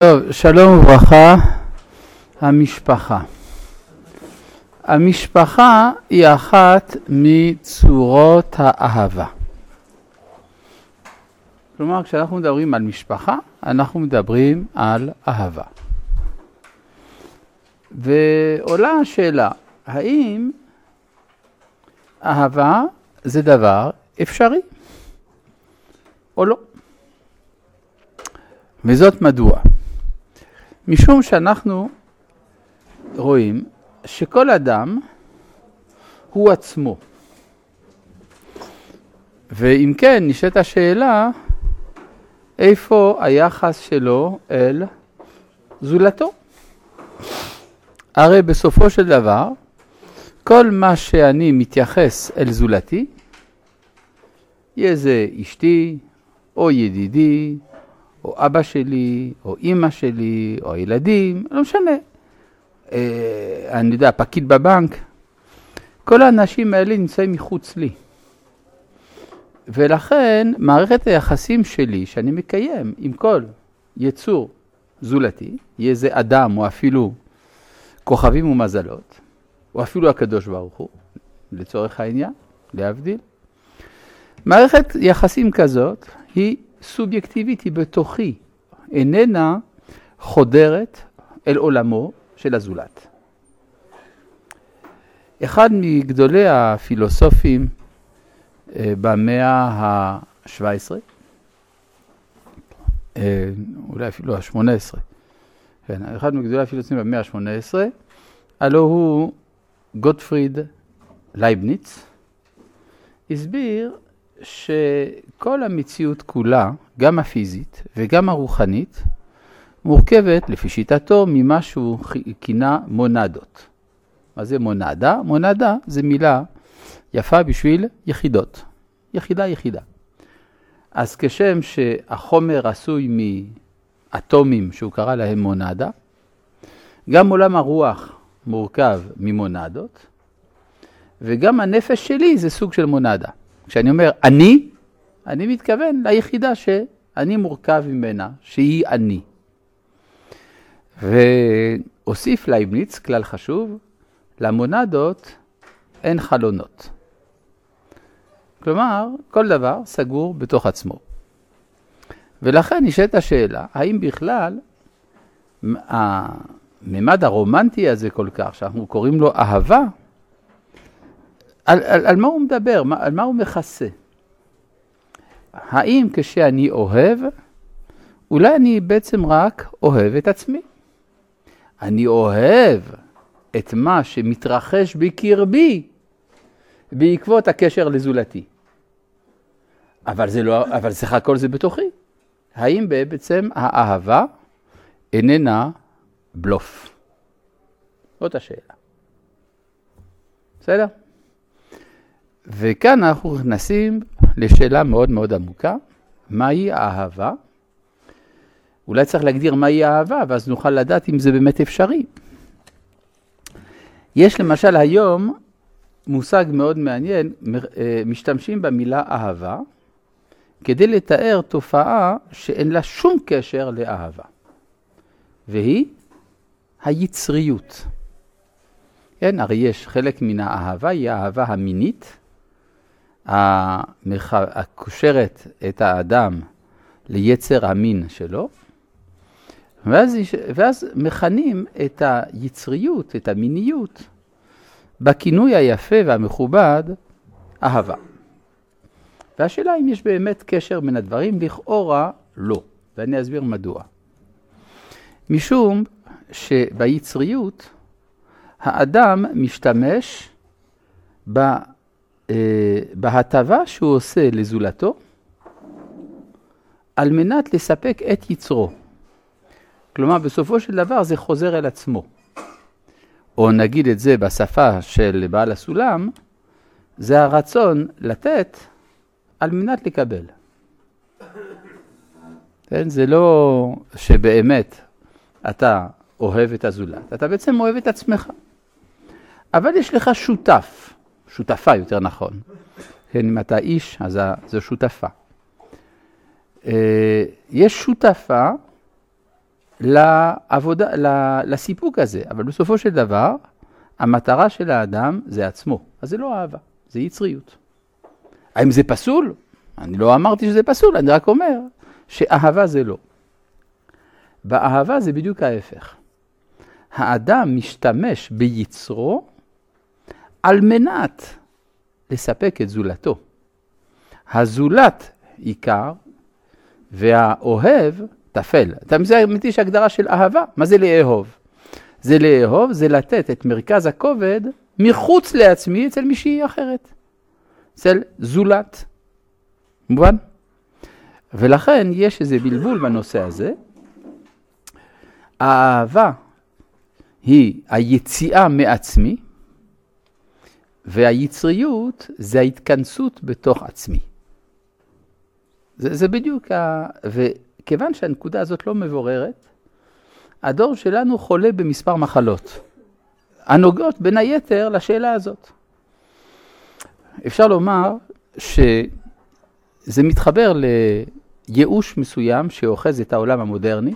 טוב, שלום וברכה. המשפחה היא אחת מצורות האהבה. כלומר, כשאנחנו מדברים על משפחה, אנחנו מדברים על אהבה. ועולה השאלה, האם אהבה זה דבר אפשרי או לא? וזאת מדוע? משום שאנחנו רואים שכל אדם הוא עצמו. ואם כן, נשאלת השאלה, איפה היחס שלו אל זולתו? הרי בסופו של דבר, כל מה שאני מתייחס אל זולתי, יהיה זה אשתי, או ידידי, או אבא שלי, או אמא שלי, או הילדים, לא משנה. אני יודע, פקיד בבנק. כל האנשים האלה נמצאים מחוץ לי. ולכן, מערכת היחסים שלי, שאני מקיים עם כל יצור זולתי, יהיה זה אדם, או אפילו כוכבים ומזלות, או אפילו הקדוש ברוך הוא, לצורך העניין, להבדיל. מערכת יחסים כזאת היא סובייקטיבית, היא בתוכי, איננה חודרת אל עולמו של הזולת. אחד מגדולי הפילוסופים במאה ה-17, אולי אפילו ה-18, כן, אחד מגדולי הפילוסופים במאה ה-18, הלא הוא גוטפריד לייבניץ, הסביר שכל המציאות כולה, גם הפיזית וגם הרוחנית, מורכבת לפי שיטתו ממה שהוא כינה מונדות. מה זה מונדה? מונדה זה מילה יפה בשביל יחידות. יחידה. אז כשם שהחומר עשוי מאטומים שהוא קרא להם מונדה, גם עולם הרוח מורכב ממונדות, וגם הנפש שלי זה סוג של מונדה. כשאני אומר אני מתכוון ליחידה שאני מורכב ממנה, שהיא אני. והוסיף לייבניץ כלל חשוב, למונדות אין חלונות. כלומר, כל דבר סגור בתוך עצמו. ולכן נשאלת השאלה, האם בכלל הממד הרומנטי הזה כל כך, שאנחנו קוראים לו אהבה, על מה הוא מדבר? על מה הוא מכסה? האם כשאני אוהב, אולי אני בעצם רק אוהב את עצמי? אני אוהב את מה שמתרחש בקרבי בעקבות הקשר לזולתי. אבל סך הכל זה בתוכי. האם בעצם האהבה איננה בלוף? זאת השאלה. בסדר? וכאן אנחנו נכנסים לשאלה מאוד מאוד עמוקה. מהי האהבה? אולי צריך להגדיר מהי האהבה, ואז נוכל לדעת אם זה באמת אפשרי. יש למשל היום מושג מאוד מעניין, משתמשים במילה אהבה, כדי לתאר תופעה שאין לה שום קשר לאהבה. והיא היצריות. כן, הרי יש חלק מן האהבה, היא האהבה המינית, הקושרת את האדם ליצר המין שלו, ואז מכנים את היצריות, את המיניות, בכינוי היפה והמכובד, אהבה. והשאלה אם יש באמת קשר בין הדברים, לכאורה לא, ואני אסביר מדוע. משום שביצריות, האדם משתמש בהטבה שהוא עושה לזולתו, על מנת לספק את יצרו. כלומר, בסופו של דבר זה חוזר אל עצמו. או נגיד את זה בשפה של בעל הסולם, זה הרצון לתת על מנת לקבל. כן? זה לא שבאמת אתה אוהב את הזולת, אתה בעצם אוהב את עצמך. אבל יש לך שותפה יותר נכון. כן, אם אתה איש, אז זו שותפה. יש שותפה לעבודה, לסיפוק הזה. אבל בסופו של דבר, המטרה של האדם זה עצמו. אז זה לא אהבה, זה יצריות. האם זה פסול? אני לא אמרתי שזה פסול, אני רק אומר שאהבה זה לא. באהבה זה בדיוק ההפך. האדם משתמש ביצרו על מנת לספק את זולתו. הזולת עיקר והאוהב תפל. אתה מבין שהגדרה של אהבה? מה זה לאהוב? זה לאהוב, זה לתת את מרכז הכובד מחוץ לעצמי אצל מישהי אחרת. אצל זולת. מובן? ולכן יש איזה בלבול בנושא הזה. האהבה היא היציאה מעצמי, והיצריות זה ההתכנסות בתוך עצמי. זה בדיוק, וכיוון שהנקודה הזאת לא מבוררת, הדור שלנו חולה במספר מחלות, הנוגעות בין היתר לשאלה הזאת. אפשר לומר שזה מתחבר לייאוש מסוים שאוחז את העולם המודרני,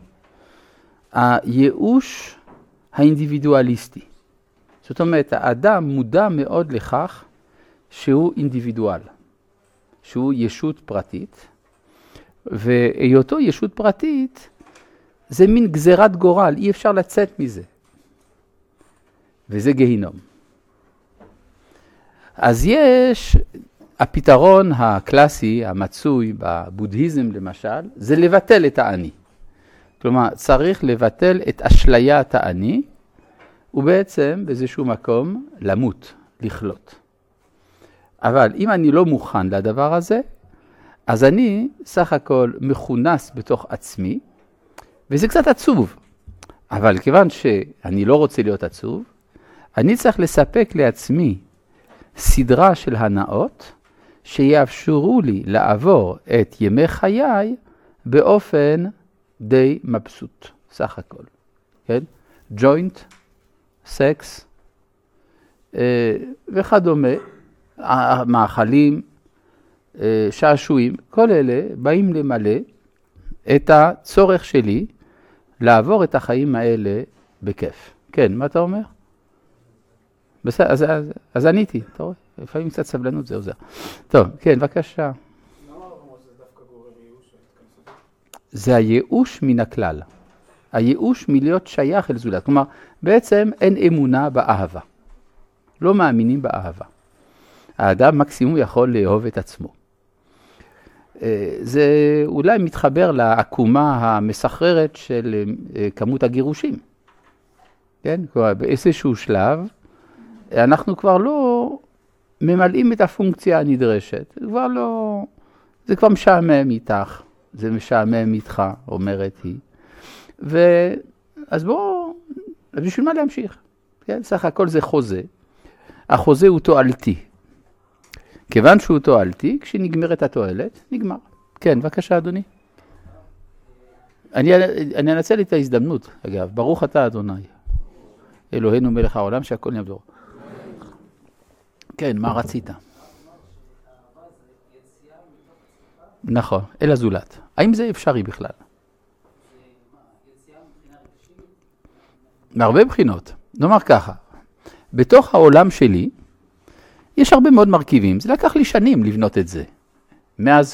הייאוש האינדיבידואליסטי. זאת אומרת, האדם מודע מאוד לכך שהוא אינדיבידואל, שהוא ישות פרטית, והיותו ישות פרטית זה מין גזירת גורל, אי אפשר לצאת מזה. וזה גיהינום. אז יש, הפתרון הקלאסי, המצוי בבודהיזם למשל, זה לבטל את האני. כלומר, צריך לבטל את אשליית האני, ובעצם באיזשהו מקום למות, לחלות. אבל אם אני לא מוכן לדבר הזה, אז אני סך הכל מכונס בתוך עצמי, וזה קצת עצוב. אבל כיוון שאני לא רוצה להיות עצוב, אני צריך לספק לעצמי סדרה של הנאות, שיאפשרו לי לעבור את ימי חיי באופן די מבסוט, סך הכל. כן? ג'וינט, סקס וכדומה, מאכלים, שעשועים, כל אלה באים למלא את הצורך שלי לעבור את החיים האלה בכיף. כן, מה אתה אומר? בסדר, אז עניתי, אתה רואה? לפעמים קצת סבלנות זה עוזר. טוב, כן, בבקשה. למה זה דווקא גורם ייאוש? זה הייאוש מן הכלל. הייאוש מלהיות שייך אל זולת. כלומר, בעצם אין אמונה באהבה. לא מאמינים באהבה. האדם מקסימום יכול לאהוב את עצמו. זה אולי מתחבר לעקומה המסחררת של כמות הגירושים. כן? כלומר, באיזשהו שלב, אנחנו כבר לא ממלאים את הפונקציה הנדרשת. זה כבר משעמם איתך, זה משעמם איתך, אומרת היא. אז בואו, בשביל מה להמשיך? כן? סך הכל זה חוזה. החוזה הוא תועלתי. כיוון שהוא תועלתי, כשנגמרת התועלת, נגמר. כן, בבקשה, אדוני. אני אנצל את ההזדמנות, אגב. ברוך אתה, אדוני. אלוהינו מלך העולם, שהכל נהיה בדור. כן, מה רצית? נכון, אל הזולת. האם זה אפשרי בכלל? מהרבה בחינות. נאמר ככה, בתוך העולם שלי, יש הרבה מאוד מרכיבים. זה לקח לי שנים לבנות את זה. מאז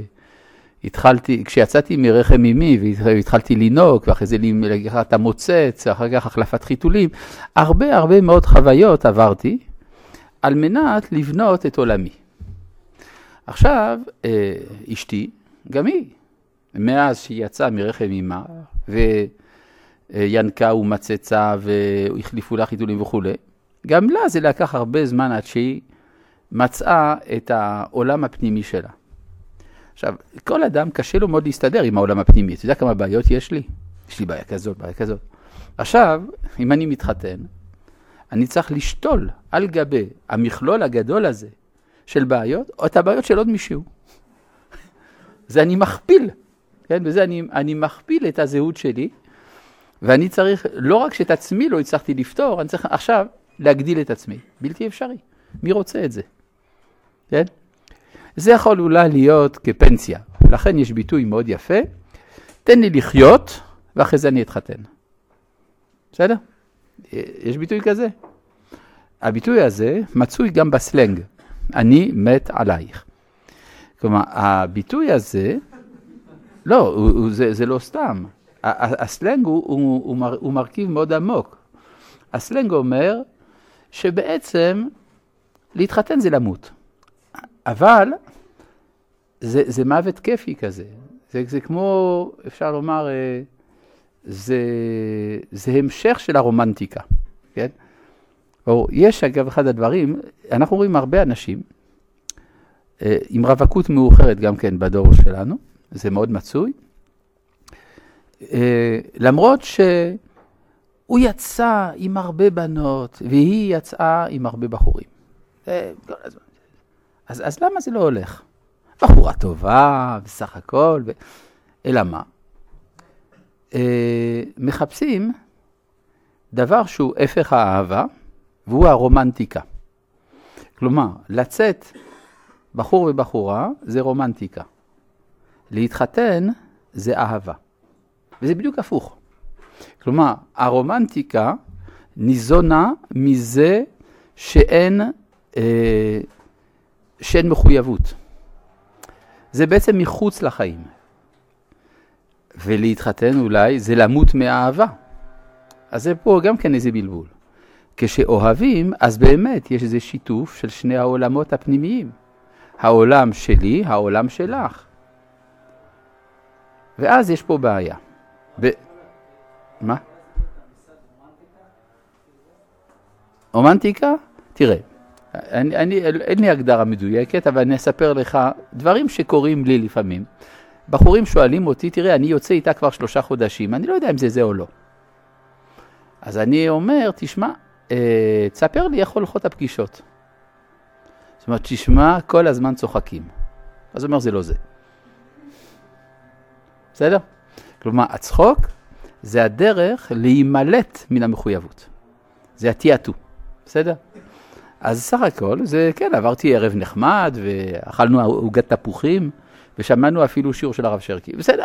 כשיצאתי מרחם אמי והתחלתי לנהוג, ואחרי זה לקחת המוצץ, ואחר כך החלפת חיתולים, הרבה מאוד חוויות עברתי, על מנת לבנות את עולמי. עכשיו, אשתי, גם היא, מאז שהיא יצאה מרחם אמה, וינקה ומצצה, והחליפו לה חיתולים וכו', גם לה זה לקח הרבה זמן עד שהיא מצאה את העולם הפנימי שלה. עכשיו, כל אדם קשה לו מאוד להסתדר עם העולם הפנימי. אתה יודע כמה בעיות יש לי? יש לי בעיה כזאת, בעיה כזאת. עכשיו, אם אני מתחתן, אני צריך לשתול על גבי המכלול הגדול הזה של בעיות, או את הבעיות של עוד מישהו. זה אני מכפיל. כן? בזה אני מכפיל את הזהות שלי, ואני צריך, לא רק שאת עצמי לא הצלחתי לפתור, אני צריך עכשיו להגדיל את עצמי. בלתי אפשרי. מי רוצה את זה? כן? זה יכול אולי להיות כפנסיה. לכן יש ביטוי מאוד יפה. תן לי לחיות, ואחרי זה אני אתחתן. בסדר? יש ביטוי כזה. הביטוי הזה מצוי גם בסלנג. אני מת עלייך. כלומר, הביטוי הזה, לא, זה לא סתם. הסלנג הוא מרכיב מאוד עמוק. הסלנג אומר שבעצם להתחתן זה למות. אבל זה מוות כיפי כזה. זה כמו, אפשר לומר, זה המשך של הרומנטיקה. כן? יש אגב אחד הדברים, אנחנו רואים הרבה אנשים, עם רווקות מאוחרת גם כן בדור שלנו, זה מאוד מצוי, למרות שהוא יצא עם הרבה בנות, והיא יצאה עם הרבה בחורים. אז למה זה לא הולך? בחורה טובה, בסך הכל, אלא מה? מחפשים דבר שהוא הפך האהבה, והוא הרומנטיקה. כלומר, לצאת בחור ובחורה זה רומנטיקה. להתחתן זה אהבה. וזה בדיוק הפוך. כלומר, הרומנטיקה ניזונה מזה שאין מחויבות. זה בעצם מחוץ לחיים. ולהתחתן אולי זה למות מהאהבה. אז זה פה גם כן איזה בלבול. כשאוהבים, אז באמת יש איזה שיתוף של שני העולמות הפנימיים. העולם שלי, העולם שלך. ואז יש פה בעיה. מה? רומנטיקה? תראה, אין לי הגדרה מדויקת, אבל אני אספר לך דברים שקורים לי לפעמים. בחורים שואלים אותי, תראה, אני יוצא איתה כבר 3 חודשים, אני לא יודע אם זה או לא. אז אני אומר, תשמע, תספר לי איך הולכות הפגישות. זאת אומרת, תשמע, כל הזמן צוחקים. אז הוא אומר, זה לא זה. בסדר? כלומר, הצחוק זה הדרך להימלט מן המחויבות. זה התיעתו. בסדר? אז סך הכל, זה כן, עברתי ערב נחמד, ואכלנו עוגת תפוחים, ושמענו אפילו שיעור של הרב שרקי. בסדר,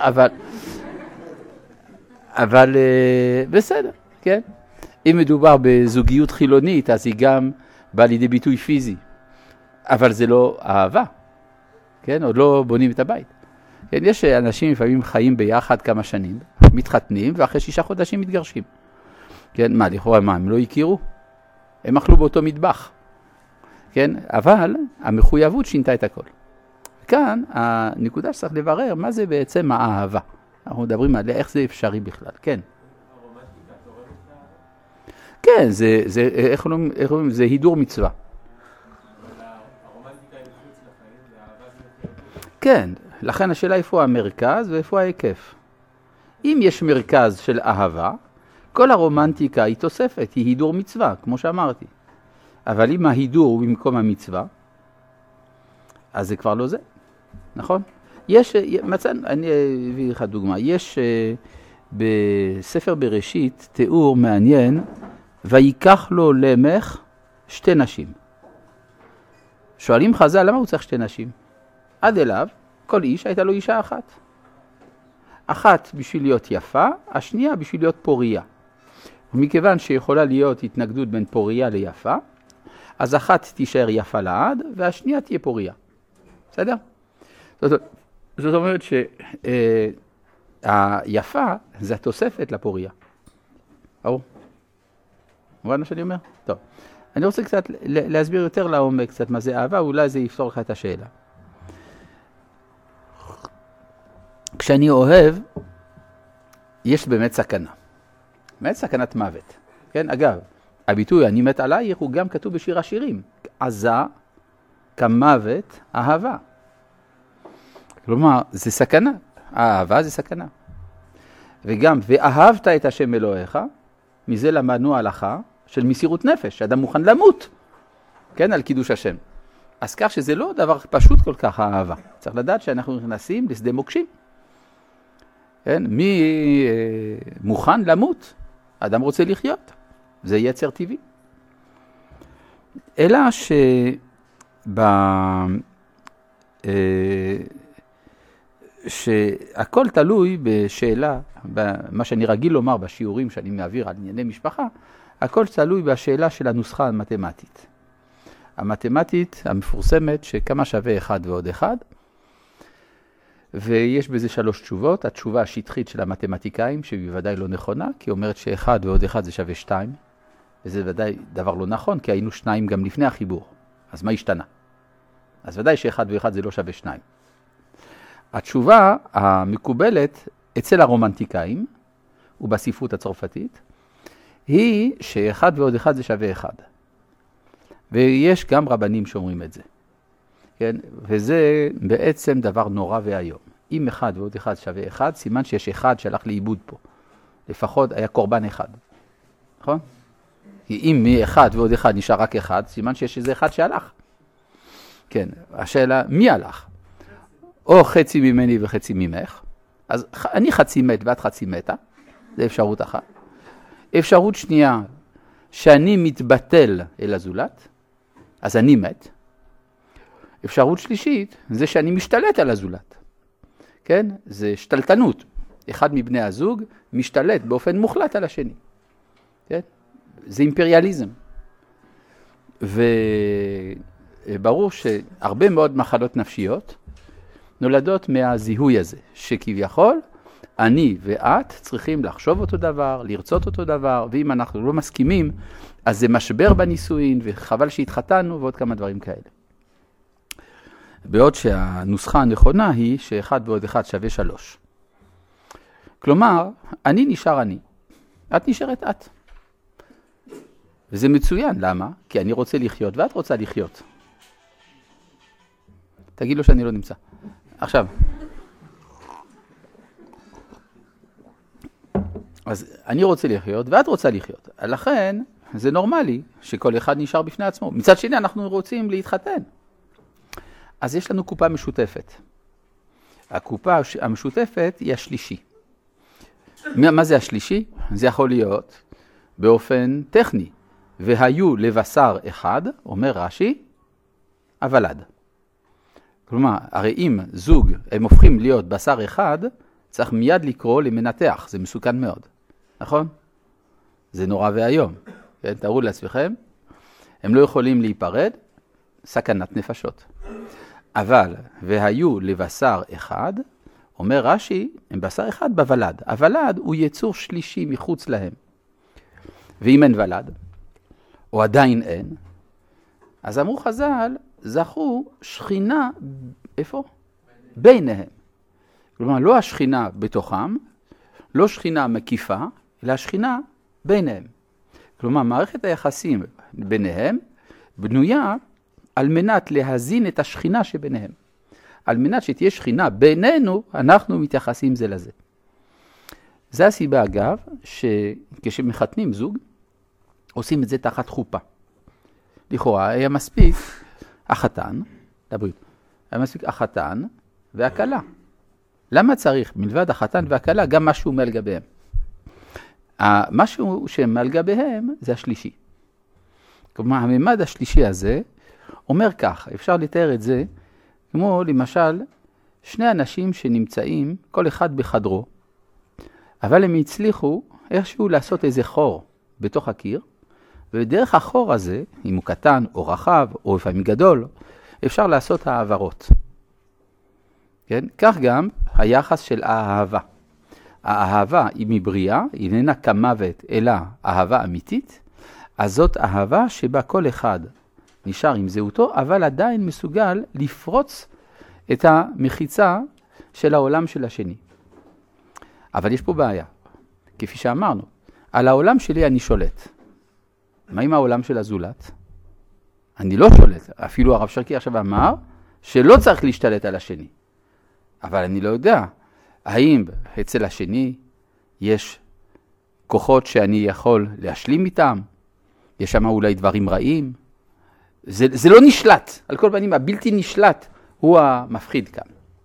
אבל בסדר, כן? אם מדובר בזוגיות חילונית, אז היא גם באה לידי ביטוי פיזי. אבל זה לא אהבה, כן? עוד לא בונים את הבית. כן, יש אנשים לפעמים חיים ביחד כמה שנים, מתחתנים, ואחרי 6 חודשים מתגרשים. כן, מה, לכאורה, מה, הם לא הכירו? הם אכלו באותו מטבח. כן, אבל המחויבות שינתה את הכל. כאן, הנקודה שצריך לברר, מה זה בעצם האהבה? אנחנו מדברים על איך זה אפשרי בכלל, כן. הרומנטיקה תורמת לאהבה? כן, איך אומרים, זה הידור מצווה. הרומנטיקה היא מחוץ לחיים, והאהבה זה מחוץ. כן, לכן השאלה איפה המרכז ואיפה ההיקף. אם יש מרכז של אהבה, כל הרומנטיקה היא תוספת, היא הידור מצווה, כמו שאמרתי. אבל אם ההידור הוא במקום המצווה, אז זה כבר לא זה, נכון? יש, אני אביא לך דוגמה, יש בספר בראשית תיאור מעניין, ויקח לו למך 2 נשים. שואלים חז"ל, למה הוא צריך 2 נשים? עד אליו, כל איש הייתה לו אישה אחת. אחת בשביל להיות יפה, השנייה בשביל להיות פוריה. ומכיוון שיכולה להיות התנגדות בין פוריה ליפה, אז אחת תישאר יפה לעד, והשנייה תהיה פוריה. בסדר? זאת אומרת שהיפה זה התוספת לפוריה. ברור? מובן מה שאני אומר? טוב. אני רוצה קצת להסביר יותר לעומק קצת מה זה אהבה, אולי זה יפתור לך את השאלה. כשאני אוהב, יש באמת סכנה. באמת סכנת מוות. כן? אגב, הביטוי אני מת עלייך הוא גם כתוב בשיר השירים. עזה כמוות אהבה. כלומר, זה סכנה. האהבה זה סכנה. וגם, ואהבת את השם אלוהיך, מזה למדנו הלכה של מסירות נפש, אדם מוכן למות, כן, על קידוש השם. אז כך שזה לא דבר פשוט כל כך האהבה. צריך לדעת שאנחנו נכנסים לשדה מוקשים. כן, מי מוכן למות? האדם רוצה לחיות. זה יצר טבעי. אלא שהכל תלוי בשאלה, מה שאני רגיל לומר בשיעורים שאני מעביר על ענייני משפחה, הכל תלוי בשאלה של הנוסחה המתמטית. המתמטית המפורסמת שכמה שווה 1 ועוד 1, ויש בזה 3 תשובות. התשובה השטחית של המתמטיקאים, שהיא בוודאי לא נכונה, כי היא אומרת ש1 ועוד 1 זה שווה 2, וזה ודאי דבר לא נכון, כי היינו 2 גם לפני החיבור. אז מה השתנה? אז ודאי ש1 ו1 זה לא שווה 2. התשובה המקובלת אצל הרומנטיקאים ובספרות הצרפתית היא ש1 ועוד 1 זה שווה 1. ויש גם רבנים שאומרים את זה. כן? וזה בעצם דבר נורא והיום. אם 1 ועוד 1 שווה 1, סימן שיש 1 שהלך לאיבוד פה. לפחות היה קורבן 1. נכון? כי אם מ-1 ועוד 1 נשאר רק 1, סימן שיש איזה 1 שהלך. כן, השאלה, מי הלך? או חצי ממני וחצי ממך. אז אני חצי מת ואת חצי מתה. זה אפשרות אחת. אפשרות שנייה, שאני מתבטל אל הזולת, אז אני מת. אפשרות שלישית, זה שאני משתלט על הזולת. כן? זה שתלטנות. אחד מבני הזוג משתלט באופן מוחלט על השני. כן? זה אימפריאליזם. וברור שהרבה מאוד מחלות נפשיות נולדות מהזיהוי הזה, שכביכול אני ואת צריכים לחשוב אותו דבר, לרצות אותו דבר, ואם אנחנו לא מסכימים, אז זה משבר בנישואין, וחבל שהתחתנו, ועוד כמה דברים כאלה. בעוד שהנוסחה הנכונה היא ש1 ועוד 1 שווה 3. כלומר, אני נשאר אני, את נשארת את. וזה מצוין, למה? כי אני רוצה לחיות ואת רוצה לחיות. תגיד לו שאני לא נמצא. עכשיו, אז אני רוצה לחיות ואת רוצה לחיות. לכן, זה נורמלי שכל אחד נשאר בפני עצמו. מצד שני, אנחנו רוצים להתחתן. אז יש לנו קופה משותפת. הקופה המשותפת היא השלישי. מה זה השלישי? זה יכול להיות באופן טכני. והיו לבשר אחד, אומר רש"י, הוולד. כלומר, הרי אם זוג הם הופכים להיות בשר אחד, צריך מיד לקרוא למנתח, זה מסוכן מאוד. נכון? זה נורא והיום. כן, תראו לעצמכם, הם לא יכולים להיפרד, סכנת נפשות. אבל, והיו לבשר אחד, אומר רש"י, הם בשר אחד בוולד. הוולד הוא יצור שלישי מחוץ להם. ואם אין ולד, או עדיין אין, אז אמרו חז"ל, זכו שכינה, איפה? ביניהם. כלומר, לא השכינה בתוכם, לא שכינה מקיפה, אלא השכינה ביניהם. כלומר, מערכת היחסים ביניהם בנויה על מנת להזין את השכינה שביניהם. על מנת שתהיה שכינה בינינו, אנחנו מתייחסים זה לזה. זה הסיבה, אגב, שכשמחתנים זוג, עושים את זה תחת חופה. לכאורה, היה מספיק החתן, לבריאות, היה מספיק החתן והכלה. למה צריך מלבד החתן והכלה גם משהו מעל גביהם? משהו שמעל גביהם זה השלישי. כלומר, הממד השלישי הזה אומר כך, אפשר לתאר את זה כמו למשל שני אנשים שנמצאים כל אחד בחדרו, אבל הם הצליחו איכשהו לעשות איזה חור בתוך הקיר, ודרך החור הזה, אם הוא קטן או רחב או לפעמים גדול, אפשר לעשות העברות. כן? כך גם היחס של האהבה. האהבה היא מבריאה, היא איננה כמוות אלא אהבה אמיתית, אז זאת אהבה שבה כל אחד נשאר עם זהותו, אבל עדיין מסוגל לפרוץ את המחיצה של העולם של השני. אבל יש פה בעיה. כפי שאמרנו, על העולם שלי אני שולט. מה עם העולם של הזולת? אני לא שולט. אפילו הרב שרקי עכשיו אמר שלא צריך להשתלט על השני. אבל אני לא יודע, האם אצל השני יש כוחות שאני יכול להשלים איתם? יש שם אולי דברים רעים? זה לא נשלט. על כל פנים, הבלתי נשלט הוא המפחיד כאן.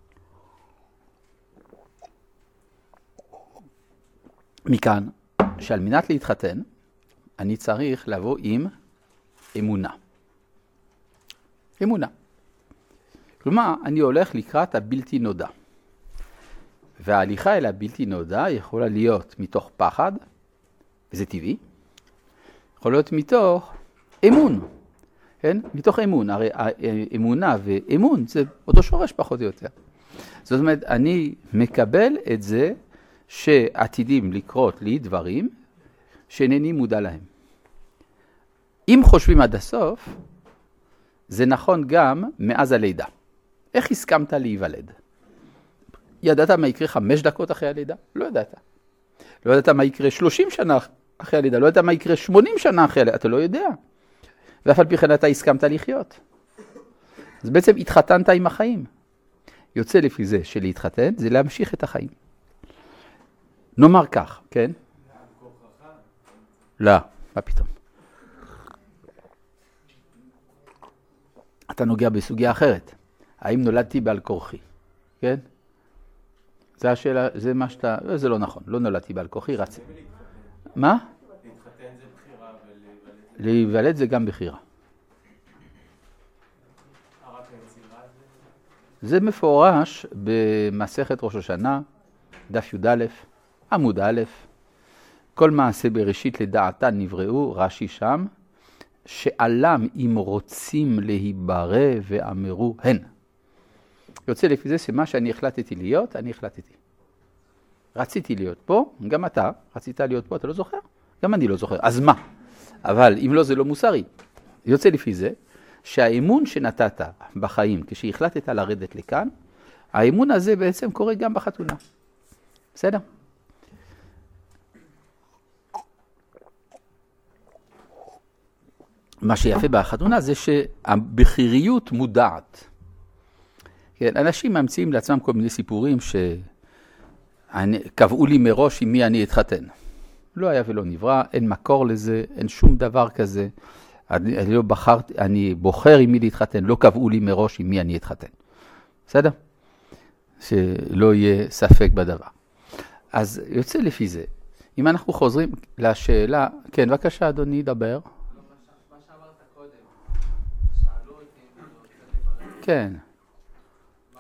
מכאן, שעל מנת להתחתן, אני צריך לבוא עם אמונה. אמונה. כלומר, אני הולך לקראת הבלתי נודע. וההליכה אל הבלתי נודע יכולה להיות מתוך פחד, וזה טבעי, יכול להיות מתוך אמון, כן? מתוך אמון, הרי אמונה ואמון זה אותו שורש פחות או יותר. זאת אומרת, אני מקבל את זה שעתידים לקרות לי דברים שאינני מודע להם. אם חושבים עד הסוף, זה נכון גם מאז הלידה. איך הסכמת להיוולד? ידעת מה יקרה 5 דקות אחרי הלידה? לא ידעת. לא ידעת מה יקרה 30 שנה אחרי הלידה, לא ידעת מה יקרה 80 שנה אחרי הלידה, אתה לא יודע. ואף על פי כן אתה הסכמת לחיות. אז בעצם התחתנת עם החיים. יוצא לפי זה שלהתחתן זה להמשיך את החיים. נאמר כך, כן? לא, מה פתאום? אתה נוגע בסוגיה אחרת. האם נולדתי בעל כורחי? כן? זה השאלה, זה מה שאתה, זה לא נכון, לא נולדתי בעל כורחי, רצי. מה? להתחתן זה בחירה ולהיוולד. להיוולד זה גם בחירה. רק היצירה זה מפורש במסכת ראש השנה, דף י"א, עמוד א', כל מעשה בראשית לדעתן נבראו, רש"י שם, שעלם אם רוצים להיברא ואמרו הן. יוצא לפי זה שמה שאני החלטתי להיות, אני החלטתי. רציתי להיות פה, גם אתה רצית להיות פה, אתה לא זוכר? גם אני לא זוכר, אז מה? אבל אם לא זה לא מוסרי. יוצא לפי זה שהאמון שנתת בחיים כשהחלטת לרדת לכאן, האמון הזה בעצם קורה גם בחתונה. בסדר? מה שיפה בחתונה זה שהבחיריות מודעת. כן, אנשים ממציאים לעצמם כל מיני סיפורים שקבעו לי מראש עם מי אני אתחתן. לא היה ולא נברא, אין מקור לזה, אין שום דבר כזה. אני בוחר עם מי להתחתן, לא קבעו לי מראש עם מי אני אתחתן. בסדר? שלא יהיה ספק בדבר. אז יוצא לפי זה. אם אנחנו חוזרים לשאלה, כן, בבקשה אדוני, דבר. מה שאמרת קודם, שאלו אותי אם אני רוצה לברר. כן. מה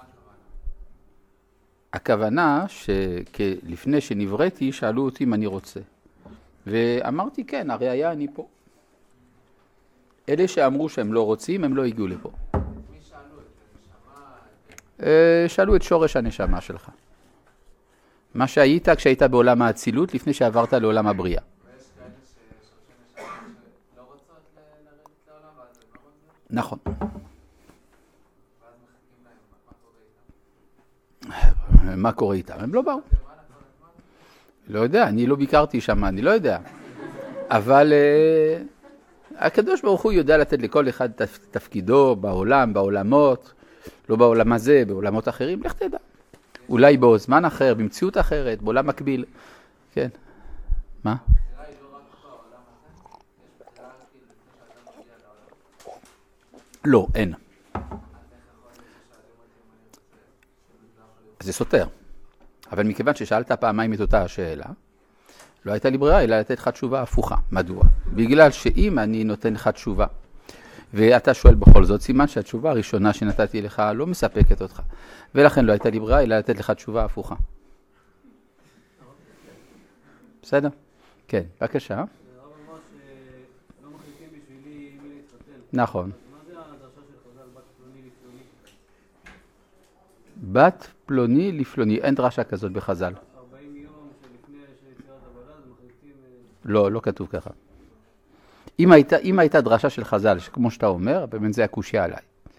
הכוונה? הכוונה שלפני שנבראתי שאלו אותי אם אני רוצה. ואמרתי כן, הרי היה אני פה. אלה שאמרו שהם לא רוצים, הם לא הגיעו לפה. מי שאלו את זה? שאלו את שורש הנשמה שלך. מה שהיית כשהיית בעולם האצילות לפני שעברת לעולם הבריאה. ויש כאלה ששושי נשמה שלא רוצות לרדת לעולם, ואז הם לא רוצות? נכון. ואז מחכים להם, מה קורה איתם? מה קורה איתם? הם לא באו. למעלה כל הזמן? לא יודע, אני לא ביקרתי שם, אני לא יודע. אבל הקדוש ברוך הוא יודע לתת לכל אחד תפקידו בעולם, בעולמות, לא בעולם הזה, בעולמות אחרים, לך תדע. אולי בזמן אחר, במציאות אחרת, בעולם מקביל. כן. מה? הבחירה היא לא רק בעולם הזה? יש בחירה כאילו לפני שאדם מגיע לעולם? לא, אין. אז איך יכול להיות ששאלים אותי אם אני רוצה שבגלל יכול להיות? זה סותר. אבל מכיוון ששאלת פעמיים את אותה השאלה, לא הייתה לי ברירה, אלא לתת לך תשובה הפוכה. מדוע? בגלל שאם אני נותן לך תשובה, ואתה שואל בכל זאת, סימן שהתשובה הראשונה שנתתי לך לא מספקת אותך. ולכן לא הייתה לי ברירה, אלא לתת לך תשובה הפוכה. בסדר? כן, בבקשה. הרב אמר שלא מחליטים בשבילי מי להתחתן. נכון. מה זה הדרשה של חז"ל, בת פלוני לפלוני? בת פלוני לפלוני, אין דרשה כזאת בחז"ל. 40 יום שלפני יצירת הוולד, מחליטים... לא, לא כתוב ככה. אם הייתה דרשה של חז"ל, כמו שאתה אומר, באמת זה הקושיה עליי.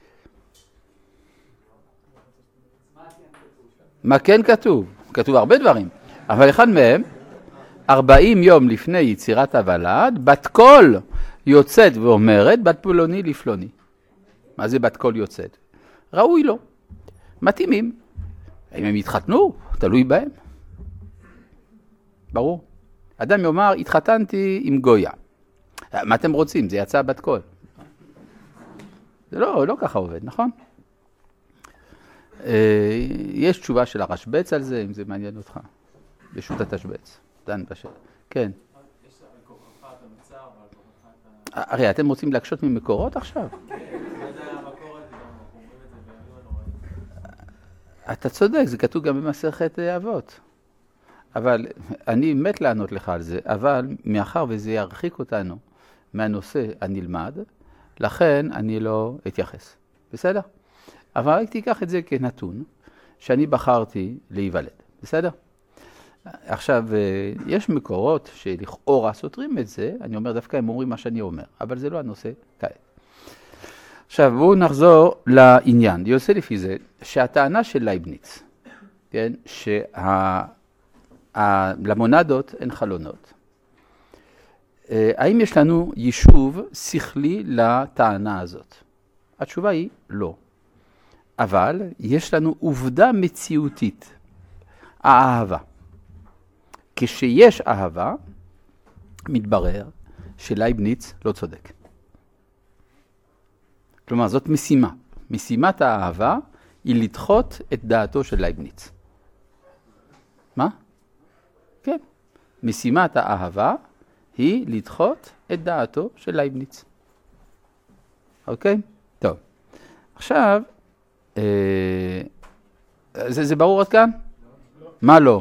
מה כן כתוב? כתוב הרבה דברים, אבל אחד מהם, 40 יום לפני יצירת הוולד, בת קול יוצאת ואומרת, בת פלוני לפלוני. מה זה בת קול יוצאת? ראוי לו. מתאימים. אם הם יתחתנו, תלוי בהם. ברור. אדם יאמר, התחתנתי עם גויה. מה אתם רוצים? זה יצא בת קול. זה לא ככה עובד, נכון? יש תשובה של הרשב"ץ על זה, אם זה מעניין אותך. בשו"ת התשב"ץ. דן בשאלה. כן. יש על כוחך אתה מצר ועל כוחך אתה... הרי אתם רוצים להקשות ממקורות עכשיו? מה זה המקור הזה? אנחנו אומרים את זה בימים הנוראים. אתה צודק, זה כתוב גם במסכת אבות. אבל אני מת לענות לך על זה, אבל מאחר וזה ירחיק אותנו מהנושא הנלמד, לכן אני לא אתייחס. בסדר? אבל רק תיקח את זה כנתון שאני בחרתי להיוולד. בסדר? עכשיו, יש מקורות שלכאורה סותרים את זה, אני אומר דווקא הם אומרים מה שאני אומר, אבל זה לא הנושא כעת. עכשיו, בואו נחזור לעניין. יוצא לפי זה שהטענה של לייבניץ, כן, למונדות אין חלונות. האם יש לנו יישוב שכלי לטענה הזאת? התשובה היא לא. אבל יש לנו עובדה מציאותית, האהבה. כשיש אהבה, מתברר שלייבניץ לא צודק. כלומר, זאת משימה. משימת האהבה היא לדחות את דעתו של לייבניץ. מה? כן. משימת האהבה היא לדחות את דעתו של לייבניץ. אוקיי? טוב. עכשיו, זה ברור עד כאן? מה לא?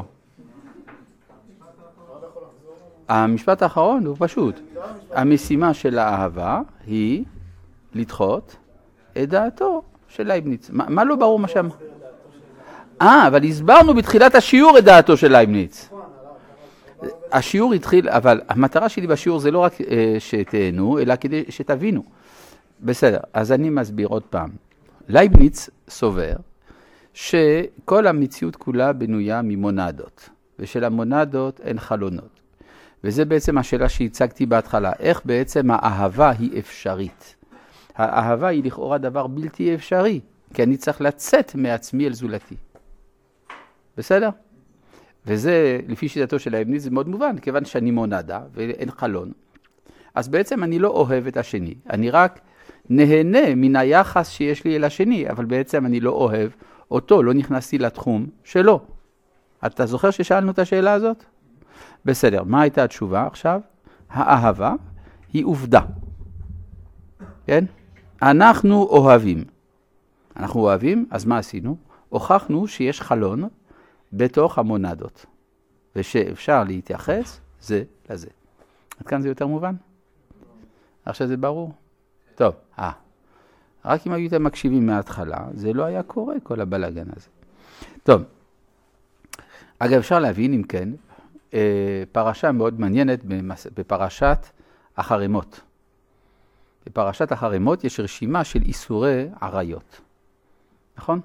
המשפט האחרון הוא פשוט. המשימה של האהבה היא לדחות את דעתו של לייבניץ. מה לא ברור מה שם? אבל הסברנו בתחילת השיעור את דעתו של לייבניץ. השיעור התחיל, אבל המטרה שלי בשיעור זה לא רק שתהנו, אלא כדי שתבינו. בסדר, אז אני מסביר עוד פעם. לייבניץ סובר שכל המציאות כולה בנויה ממונדות, ושל המונדות אין חלונות. וזה בעצם השאלה שהצגתי בהתחלה, איך בעצם האהבה היא אפשרית. האהבה היא לכאורה דבר בלתי אפשרי, כי אני צריך לצאת מעצמי אל זולתי. בסדר? וזה, לפי שיטתו של לייבניץ, זה מאוד מובן, כיוון שאני מונדה ואין חלון. אז בעצם אני לא אוהב את השני, אני רק נהנה מן היחס שיש לי אל השני, אבל בעצם אני לא אוהב אותו, לא נכנסתי לתחום שלו. אתה זוכר ששאלנו את השאלה הזאת? בסדר, מה הייתה התשובה עכשיו? האהבה היא עובדה. כן? אנחנו אוהבים. אנחנו אוהבים, אז מה עשינו? הוכחנו שיש חלון בתוך המונדות, ושאפשר להתייחס זה לזה. עד כאן זה יותר מובן? עכשיו זה ברור? טוב, רק אם הייתם מקשיבים מההתחלה, זה לא היה קורה כל הבלגן הזה. טוב, אגב אפשר להבין אם כן, פרשה מאוד מעניינת בפרשת החרמות. בפרשת החרמות יש רשימה של איסורי עריות. נכון?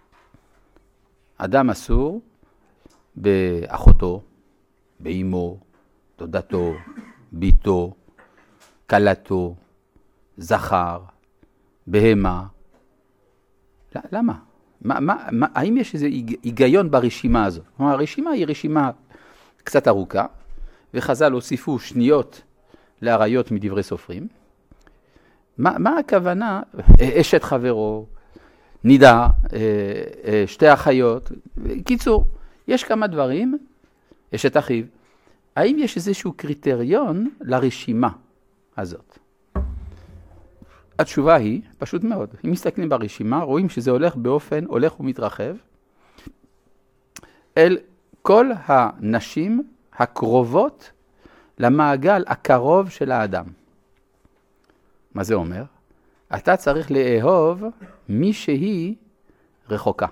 אדם אסור באחותו, באמו, דודתו, ביתו, קלתו, זכר, בהמה. למה? האם יש איזה היגיון ברשימה הזו? כלומר, הרשימה היא רשימה קצת ארוכה, וחז"ל הוסיפו שניות לעריות מדברי סופרים. מה הכוונה? אשת חברו, נידה, שתי אחיות. קיצור, יש כמה דברים, אשת אחיו. האם יש איזשהו קריטריון לרשימה הזאת? התשובה היא פשוט מאוד. אם מסתכלים ברשימה, רואים שזה הולך ומתרחב אל כל הנשים הקרובות למעגל הקרוב של האדם. מה זה אומר? אתה צריך לאהוב מי שהיא רחוקה.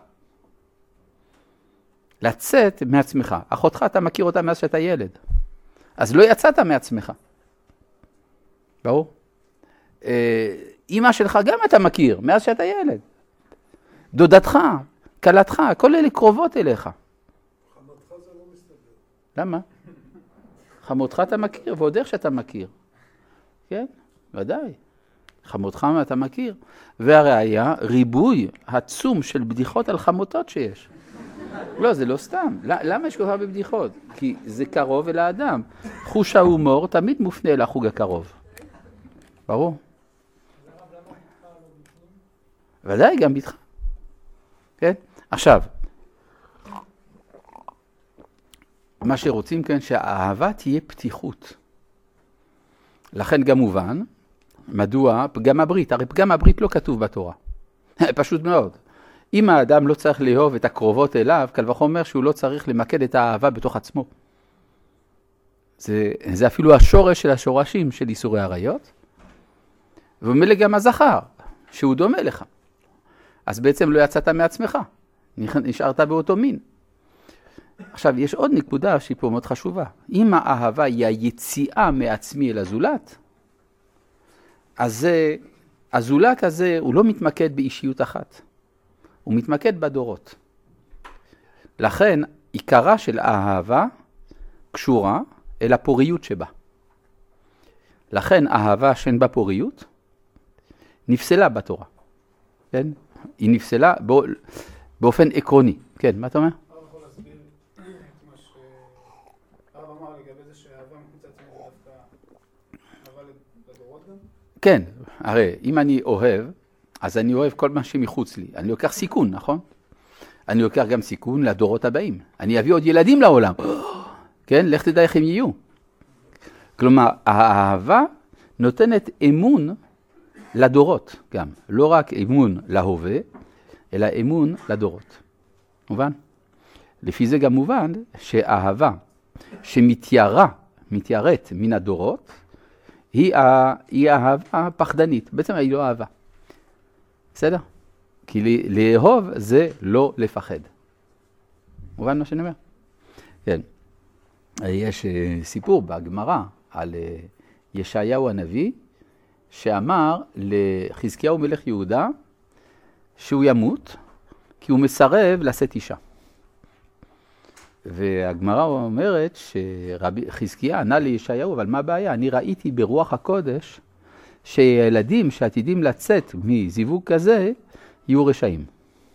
לצאת מעצמך. אחותך אתה מכיר אותה מאז שאתה ילד. אז לא יצאת מעצמך. ברור? אמא שלך גם אתה מכיר מאז שאתה ילד. דודתך, קלתך, כל אלה קרובות אליך. חמותך זה לא מסתדר. למה? חמותך אתה מכיר, ועוד איך שאתה מכיר. כן? ודאי. חמותך אתה מכיר. והראיה, ריבוי עצום של בדיחות על חמותות שיש. לא, זה לא סתם. למה יש כל כך הרבה בדיחות? כי זה קרוב אל האדם. חוש ההומור תמיד מופנה אל החוג הקרוב. ברור? ודאי, גם ביתך. כן? עכשיו, מה שרוצים כאן שהאהבה תהיה פתיחות. לכן גם מובן, מדוע פגם הברית? הרי פגם הברית לא כתוב בתורה. פשוט מאוד. אם האדם לא צריך לאהוב את הקרובות אליו, קל וחומר שהוא לא צריך למקד את האהבה בתוך עצמו. זה אפילו השורש של השורשים של איסורי עריות, ומילא גם הזכר, שהוא דומה לך. אז בעצם לא יצאת מעצמך, נשארת באותו מין. עכשיו, יש עוד נקודה שהיא פה מאוד חשובה. אם האהבה היא היציאה מעצמי אל הזולת, אז הזולת הזה הוא לא מתמקד באישיות אחת, הוא מתמקד בדורות. לכן, עיקרה של האהבה קשורה אל הפוריות שבה. לכן, אהבה שאין בה פוריות, נפסלה בתורה. כן? היא נפסלה באופן עקרוני. כן, מה אתה אומר? הרב יכול להסביר את מה שהרב אמר לגבי זה שהאהבה מחוץ לעצמי זה דווקא אהבה לדורות גם? כן, הרי אם אני אוהב, אז אני אוהב כל מה שמחוץ לי. אני לוקח סיכון, נכון? אני לוקח גם סיכון לדורות הבאים. אני אביא עוד ילדים לעולם. כן, לך תדע איך הם יהיו. כלומר, האהבה נותנת אמון לדורות גם. לא רק אמון להווה, אלא אמון לדורות. מובן? לפי זה גם מובן שאהבה מתיירת מן הדורות, היא אהבה פחדנית. בעצם היא לא אהבה. בסדר? כי לאהוב זה לא לפחד. מובן מה שאני אומר? כן. יש סיפור בגמרא על ישעיהו הנביא, שאמר לחזקיהו מלך יהודה שהוא ימות, כי הוא מסרב לשאת אישה. והגמרא אומרת שחזקיה ענה לישעיהו, אבל מה הבעיה? אני ראיתי ברוח הקודש שילדים שעתידים לצאת מזיווג כזה יהיו רשעים.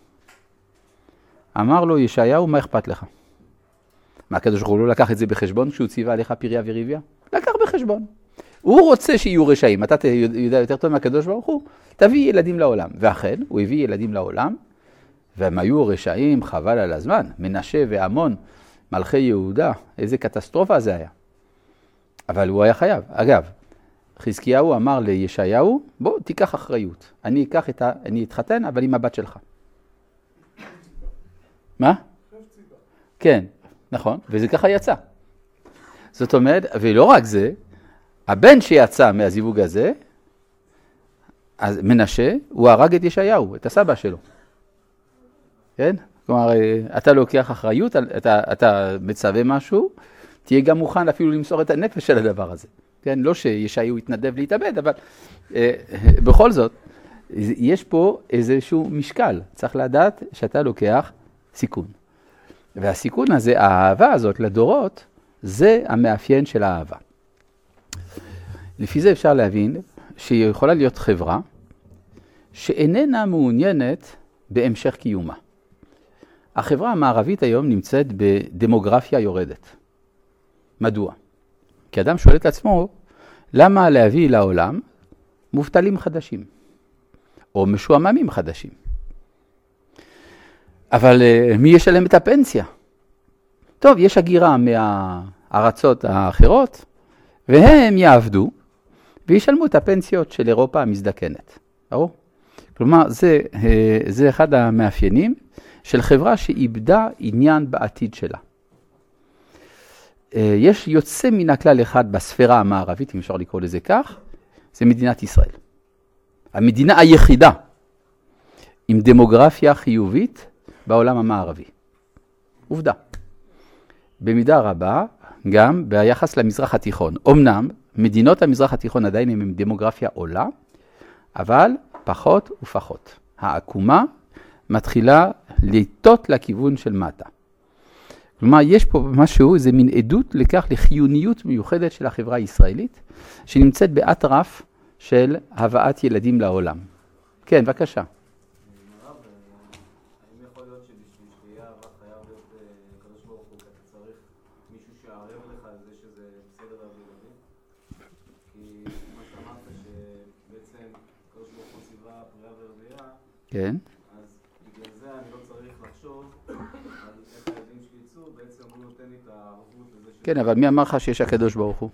אמר לו ישעיהו, מה אכפת לך? מה הקדוש ברוך הוא לא לקח את זה בחשבון כשהוא ציווה עליך פריה וריביה? לקח בחשבון. הוא רוצה שיהיו רשעים. אתה יודע יותר טוב מהקדוש ברוך הוא, תביא ילדים לעולם. ואכן, הוא הביא ילדים לעולם, והם היו רשעים חבל על הזמן. מנשה ועמון, מלכי יהודה, איזה קטסטרופה זה היה. אבל הוא היה חייב. אגב, חזקיהו אמר לישעיהו, בוא תיקח אחריות. אני אתחתן, אבל עם הבת שלך. מה? כן, נכון, וזה ככה יצא. זאת אומרת, ולא רק זה, הבן שיצא מהזיווג הזה, אז מנשה, הוא הרג את ישעיהו, את הסבא שלו. כן? כלומר, אתה לוקח אחריות, אתה מצווה משהו, תהיה גם מוכן אפילו למסור את הנפש של הדבר הזה. כן? לא שישעיהו יתנדב להתאבד, אבל בכל זאת, יש פה איזשהו משקל. צריך לדעת שאתה לוקח סיכון. והסיכון הזה, האהבה הזאת לדורות, זה המאפיין של האהבה. לפי זה אפשר להבין שהיא יכולה להיות חברה שאיננה מעוניינת בהמשך קיומה. החברה המערבית היום נמצאת בדמוגרפיה יורדת. מדוע? כי אדם שואל את עצמו, למה להביא לעולם מובטלים חדשים או משועממים חדשים? אבל מי ישלם את הפנסיה? טוב, יש הגירה מהארצות האחרות, והם יעבדו וישלמו את הפנסיות של אירופה המזדקנת. ברור? כלומר, זה אחד המאפיינים של חברה שאיבדה עניין בעתיד שלה. יש יוצא מן הכלל אחד בספירה המערבית, אם אפשר לקרוא לזה כך, זה מדינת ישראל. המדינה היחידה עם דמוגרפיה חיובית בעולם המערבי. עובדה. במידה רבה, גם ביחס למזרח התיכון. אמנם, מדינות המזרח התיכון עדיין הם עם דמוגרפיה עולה, אבל פחות ופחות. העקומה מתחילה לטות לכיוון של מטה. כלומר, יש פה משהו, זה מין עדות לכך לחיוניות מיוחדת של החברה הישראלית, שנמצאת באטרף של הבאת ילדים לעולם. כן, בבקשה. הרב, האם יכול להיות שבשביל שתהיה אהבה חייב להיות קדוש ברוך הוא, כי אתה צריך מישהו שיערב לך על זה שזה בסדר להביא ילדים? כי מה שאמרת שבעצם קדוש ברוך הוא ציווה פריה ורבייה, כן. אז בגלל זה אני לא צריך לחשוב על איך הילדים שלי יצאו, בעצם הוא נותן לי את הערבות לזה ש... כן, אבל מי אמר לך שיש הקדוש ברוך הוא?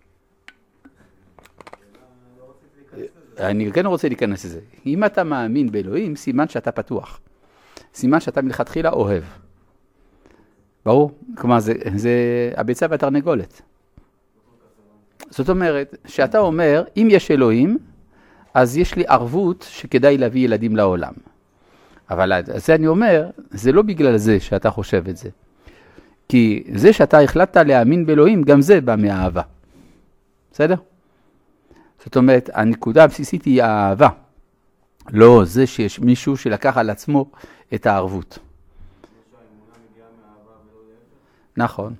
לא רציתי להיכנס לזה. אני כן רוצה להיכנס לזה. אם אתה מאמין באלוהים, סימן שאתה פתוח. סימן שאתה מלכתחילה אוהב. ברור? כלומר, זה הביצה והתרנגולת. זאת אומרת, שאתה אומר, אם יש אלוהים, אז יש לי ערבות שכדאי להביא ילדים לעולם. אבל זה אני אומר, זה לא בגלל זה שאתה חושב את זה. כי זה שאתה החלטת להאמין באלוהים, גם זה בא מהאהבה. בסדר? זאת אומרת, הנקודה הבסיסית היא האהבה. לא זה שיש מישהו שלקח על עצמו את הערבות. נכון.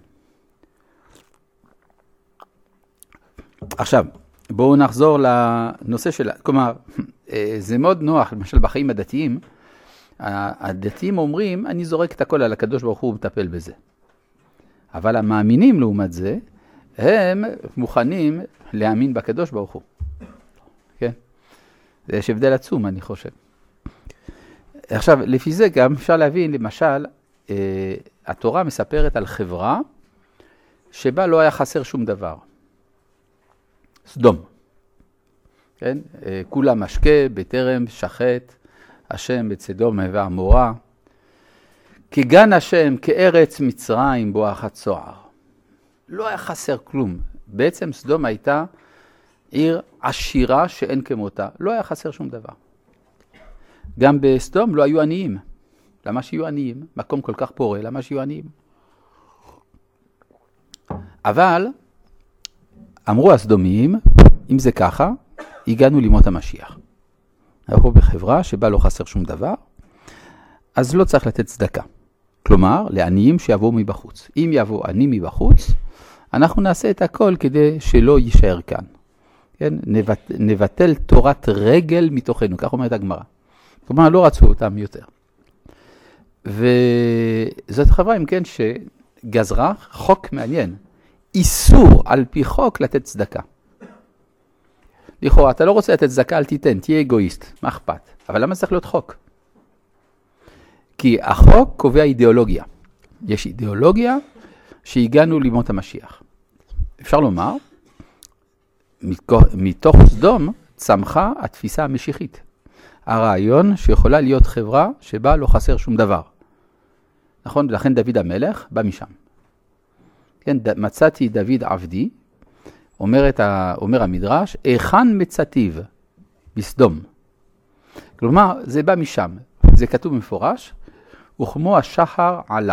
עכשיו, בואו נחזור לנושא של, כלומר, זה מאוד נוח, למשל בחיים הדתיים, הדתיים אומרים, אני זורק את הכל על הקדוש ברוך הוא ומטפל בזה. אבל המאמינים לעומת זה, הם מוכנים להאמין בקדוש ברוך הוא. כן? יש הבדל עצום, אני חושב. עכשיו, לפי זה גם אפשר להבין, למשל, התורה מספרת על חברה שבה לא היה חסר שום דבר. סדום. כן? כולה משקה, בטרם, שחט, השם בצדום ועמורה. כגן השם, כארץ מצרים בואכת צוער. לא היה חסר כלום. בעצם סדום הייתה עיר עשירה שאין כמותה. לא היה חסר שום דבר. גם בסדום לא היו עניים. למה שיהיו עניים? מקום כל כך פורה, למה שיהיו עניים? אבל אמרו הסדומיים, אם זה ככה, הגענו לימות המשיח. אנחנו בחברה שבה לא חסר שום דבר, אז לא צריך לתת צדקה. כלומר, לעניים שיבואו מבחוץ. אם יבואו עניים מבחוץ, אנחנו נעשה את הכל כדי שלא יישאר כאן. כן? נבטל תורת רגל מתוכנו, כך אומרת הגמרא. כלומר, לא רצו אותם יותר. וזאת חברה, אם כן, שגזרה חוק מעניין. איסור על פי חוק לתת צדקה. לכאורה, אתה לא רוצה לתת צדקה, אל תיתן, תהיה אגואיסט, מה אכפת? אבל למה צריך להיות חוק? כי החוק קובע אידיאולוגיה. יש אידיאולוגיה שהגענו לימות המשיח. אפשר לומר, מתוך סדום צמחה התפיסה המשיחית. הרעיון שיכולה להיות חברה שבה לא חסר שום דבר. נכון? לכן דוד המלך בא משם. כן, מצאתי דוד עבדי, אומר המדרש, היכן מצאתיו? בסדום. כלומר, זה בא משם. זה כתוב מפורש, וכמו השחר עלה.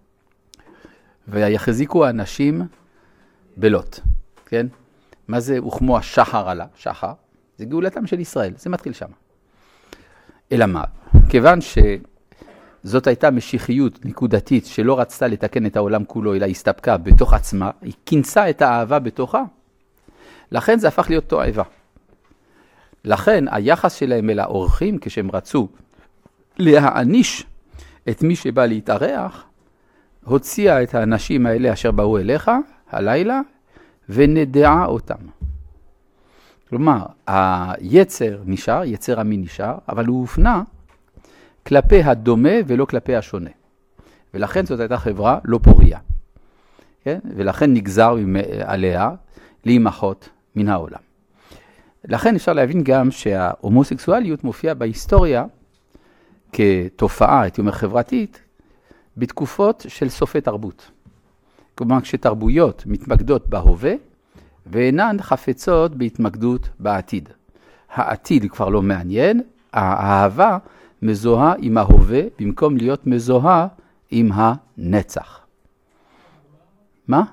ויחזיקו האנשים בלוט. כן? מה זה וכמו השחר עלה? שחר. זה גאולתם של ישראל. זה מתחיל שם. אלא מה? כיוון שזאת הייתה משיחיות נקודתית שלא רצתה לתקן את העולם כולו, אלא הסתפקה בתוך עצמה, היא כינסה את האהבה בתוכה, לכן זה הפך להיות תועבה. לכן היחס שלהם אל האורחים, כשהם רצו להעניש את מי שבא להתארח, הוציאה את האנשים האלה אשר באו אליך הלילה, ונדעה אותם. כלומר, היצר נשאר, יצר המין נשאר, אבל הוא הופנה כלפי הדומה ולא כלפי השונה. ולכן זאת הייתה חברה לא פוריה. כן? ולכן נגזר עליה להימחות מן העולם. לכן אפשר להבין גם שההומוסקסואליות מופיעה בהיסטוריה כתופעה, הייתי אומר חברתית, בתקופות של סופי תרבות. כלומר, כשתרבויות מתמקדות בהווה, ואינן חפצות בהתמקדות בעתיד. העתיד כבר לא מעניין, האהבה מזוהה עם ההווה, במקום להיות מזוהה עם הנצח. מה?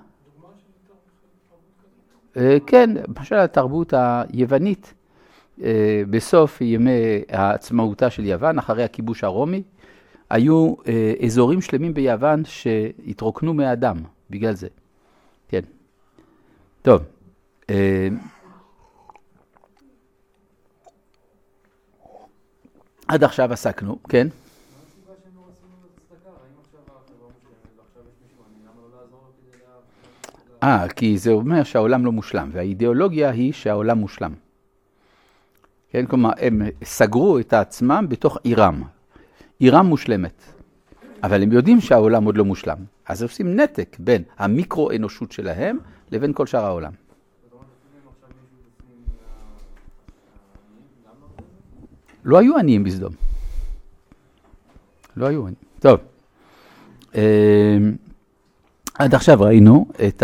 כן, למשל התרבות היוונית, בסוף ימי העצמאותה של יוון, אחרי הכיבוש הרומי, היו אזורים שלמים ביוון שהתרוקנו מאדם, בגלל זה. כן. טוב. עד עכשיו עסקנו, כן? מה הסיבה שהם לא רצים לו לצדקה? האם עכשיו החברה מושלמת ועכשיו יש מישהו, למה לא לעזור לו כדי כי זה אומר שהעולם לא מושלם, והאידיאולוגיה היא שהעולם מושלם. כן, כלומר, הם סגרו את עצמם בתוך עירם. עירם מושלמת. אבל הם יודעים שהעולם עוד לא מושלם. אז עושים נתק בין המיקרו-אנושות שלהם לבין כל שאר העולם. לא היו עניים בסדום. לא היו עניים. טוב. עד עכשיו ראינו את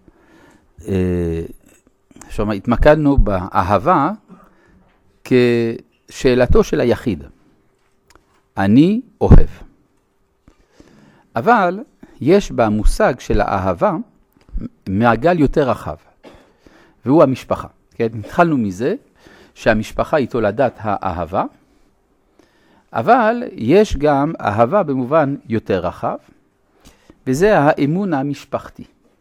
התמקדנו באהבה כשאלתו של היחיד. אני אוהב. אבל יש במושג של האהבה מעגל יותר רחב, והוא המשפחה. כן? התחלנו מזה שהמשפחה היא תולדת האהבה, אבל יש גם אהבה במובן יותר רחב, וזה האמון המשפחתי.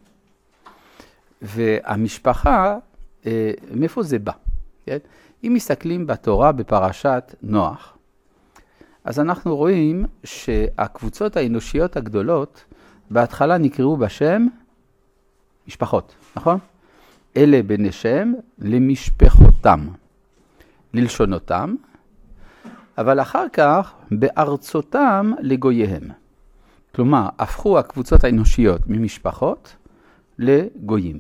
והמשפחה, מאיפה זה בא? כן? אם מסתכלים בתורה בפרשת נוח, אז אנחנו רואים שהקבוצות האנושיות הגדולות בהתחלה נקראו בשם משפחות, נכון? אלה בני שם למשפחותם, ללשונותם, אבל אחר כך בארצותם לגוייהם. כלומר, הפכו הקבוצות האנושיות ממשפחות לגויים.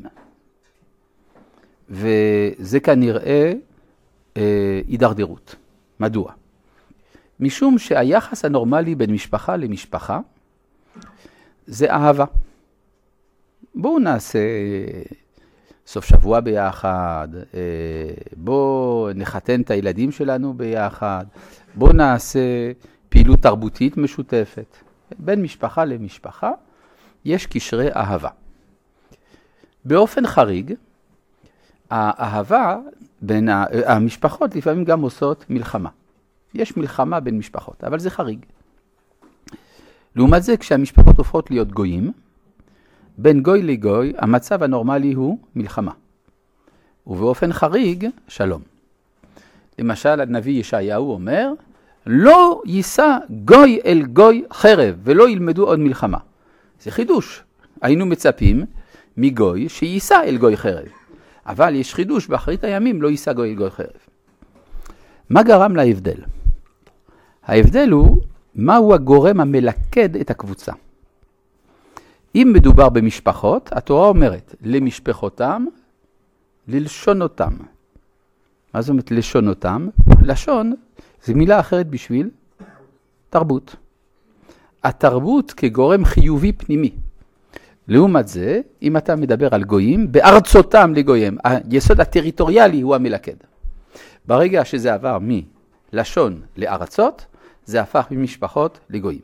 וזה כנראה הידרדרות. מדוע? משום שהיחס הנורמלי בין משפחה למשפחה זה אהבה. בואו נעשה סוף שבוע ביחד, בואו נחתן את הילדים שלנו ביחד, בואו נעשה פעילות תרבותית משותפת. בין משפחה למשפחה יש קשרי אהבה. באופן חריג, האהבה בין המשפחות לפעמים גם עושות מלחמה. יש מלחמה בין משפחות, אבל זה חריג. לעומת זה, כשהמשפחות הופכות להיות גויים, בין גוי לגוי, המצב הנורמלי הוא מלחמה. ובאופן חריג, שלום. למשל, הנביא ישעיהו אומר, לא יישא גוי אל גוי חרב, ולא ילמדו עוד מלחמה. זה חידוש. היינו מצפים מגוי שיישא אל גוי חרב. אבל יש חידוש, באחרית הימים לא יישא גוי אל גוי חרב. מה גרם להבדל? ההבדל הוא, מהו הגורם המלכד את הקבוצה? אם מדובר במשפחות, התורה אומרת, למשפחותם, ללשונותם. מה זאת אומרת לשונותם? לשון זה מילה אחרת בשביל תרבות. התרבות כגורם חיובי פנימי. לעומת זה, אם אתה מדבר על גויים, בארצותם לגויים, היסוד הטריטוריאלי הוא המלכד. ברגע שזה עבר מלשון לארצות, זה הפך ממשפחות לגויים.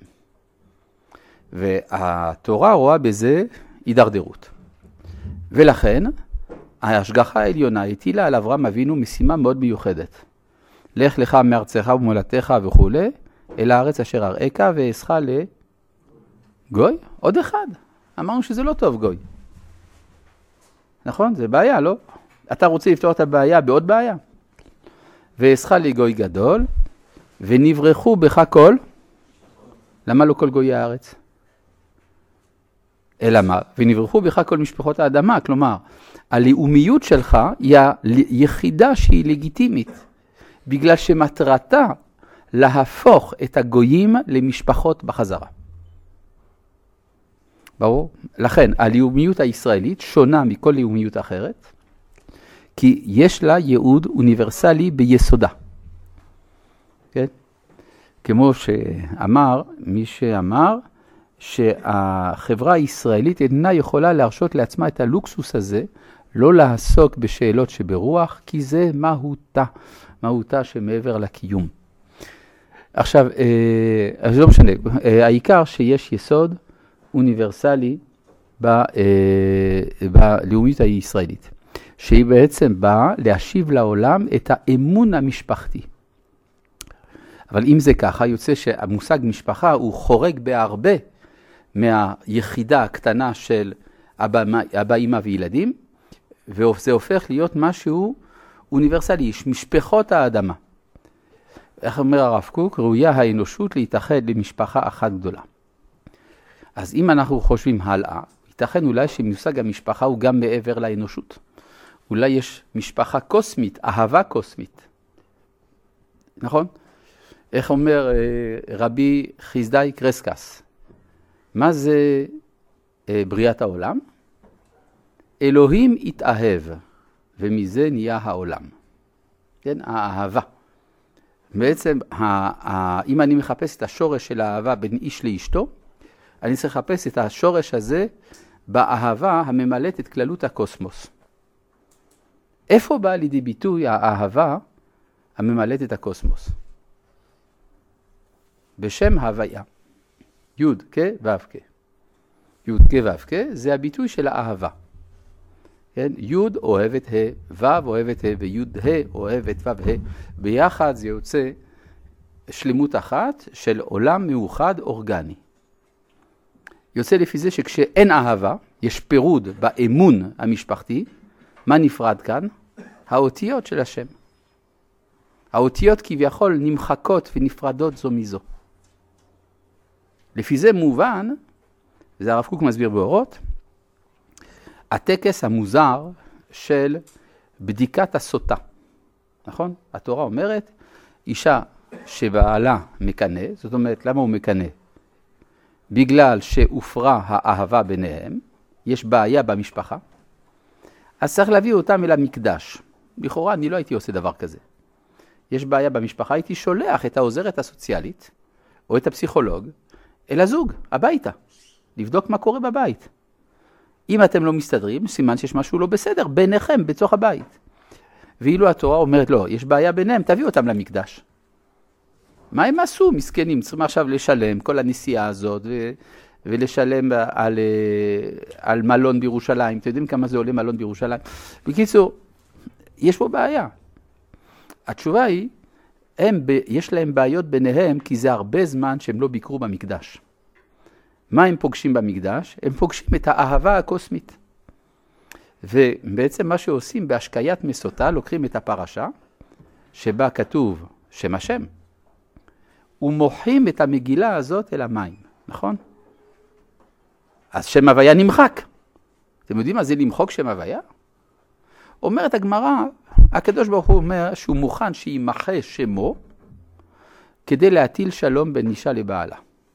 והתורה רואה בזה הידרדרות. ולכן, ההשגחה העליונה הטילה על אברהם אבינו משימה מאוד מיוחדת. לך לך מארצך ומולדתך וכו', אל הארץ אשר אראך ואעשך לגוי? עוד אחד. אמרנו שזה לא טוב גוי. נכון? זה בעיה, לא? אתה רוצה לפתור את הבעיה בעוד בעיה. ואעשך לגוי גדול, ונברחו בך כל. למה לא כל גוי הארץ? אלא מה? ונברחו בך כל משפחות האדמה. כלומר, הלאומיות שלך היא היחידה שהיא לגיטימית. בגלל שמטרתה להפוך את הגויים למשפחות בחזרה. ברור? לכן, הלאומיות הישראלית שונה מכל לאומיות אחרת, כי יש לה ייעוד אוניברסלי ביסודה. כן? כמו שאמר, מי שאמר, שהחברה הישראלית אינה יכולה להרשות לעצמה את הלוקסוס הזה, לא לעסוק בשאלות שברוח, כי זה מהותה שמעבר לקיום. עכשיו, אז לא משנה, העיקר שיש יסוד אוניברסלי בלאומיות הישראלית, שהיא בעצם באה להשיב לעולם את האמון המשפחתי. אבל אם זה ככה, יוצא שהמושג משפחה הוא חורג בהרבה מהיחידה הקטנה של אבא, אמא וילדים, וזה הופך להיות משהו אוניברסלי, יש משפחות האדמה. איך אומר הרב קוק? ראויה האנושות להתאחד למשפחה אחת גדולה. אז אם אנחנו חושבים הלאה, ייתכן אולי שמושג המשפחה הוא גם מעבר לאנושות. אולי יש משפחה קוסמית, אהבה קוסמית. נכון? איך אומר רבי חסדאי קרסקס? מה זה בריאת העולם? אלוהים התאהב, ומזה נהיה העולם. כן? האהבה. בעצם, אם אני מחפש את השורש של האהבה בין איש לאשתו, אני צריך לחפש את השורש הזה באהבה הממלאת את כללות הקוסמוס. איפה באה לידי ביטוי האהבה הממלאת את הקוסמוס? בשם הוויה. י' כ' ו' כ'. י' כ' ו' כ' זה הביטוי של האהבה. כן? י' אוהבת ה', ו' אוהבת ה' וי' ה' אוהבת ו' ה'. ביחד זה יוצא שלמות אחת של עולם מאוחד אורגני. יוצא לפי זה שכשאין אהבה, יש פירוד באמון המשפחתי, מה נפרד כאן? האותיות של השם. האותיות כביכול נמחקות ונפרדות זו מזו. לפי זה מובן, וזה הרב קוק מסביר באורות, הטקס המוזר של בדיקת הסוטה. נכון? התורה אומרת, אישה שבעלה מקנה, זאת אומרת, למה הוא מקנה? בגלל שהופרה האהבה ביניהם, יש בעיה במשפחה, אז צריך להביא אותם אל המקדש. לכאורה אני לא הייתי עושה דבר כזה. יש בעיה במשפחה, הייתי שולח את העוזרת הסוציאלית, או את הפסיכולוג, אל הזוג, הביתה, לבדוק מה קורה בבית. אם אתם לא מסתדרים, סימן שיש משהו לא בסדר ביניכם, בתוך הבית. ואילו התורה אומרת, לא, יש בעיה ביניהם, תביאו אותם למקדש. מה הם עשו? מסכנים, צריכים עכשיו לשלם כל הנסיעה הזאת, ולשלם על מלון בירושלים. אתם יודעים כמה זה עולה מלון בירושלים? בקיצור, יש פה בעיה. התשובה היא, יש להם בעיות ביניהם, כי זה הרבה זמן שהם לא ביקרו במקדש. מה הם פוגשים במקדש? הם פוגשים את האהבה הקוסמית. ובעצם מה שעושים בהשקיית מסוטה, לוקחים את הפרשה, שבה כתוב שם השם, ומוחים את המגילה הזאת אל המים, נכון? אז שם הוויה נמחק. אתם יודעים מה זה למחוק שם הוויה? אומרת הגמרא, הקדוש ברוך הוא אומר שהוא מוכן שימחה שמו, כדי להטיל שלום בין אישה לבעלה.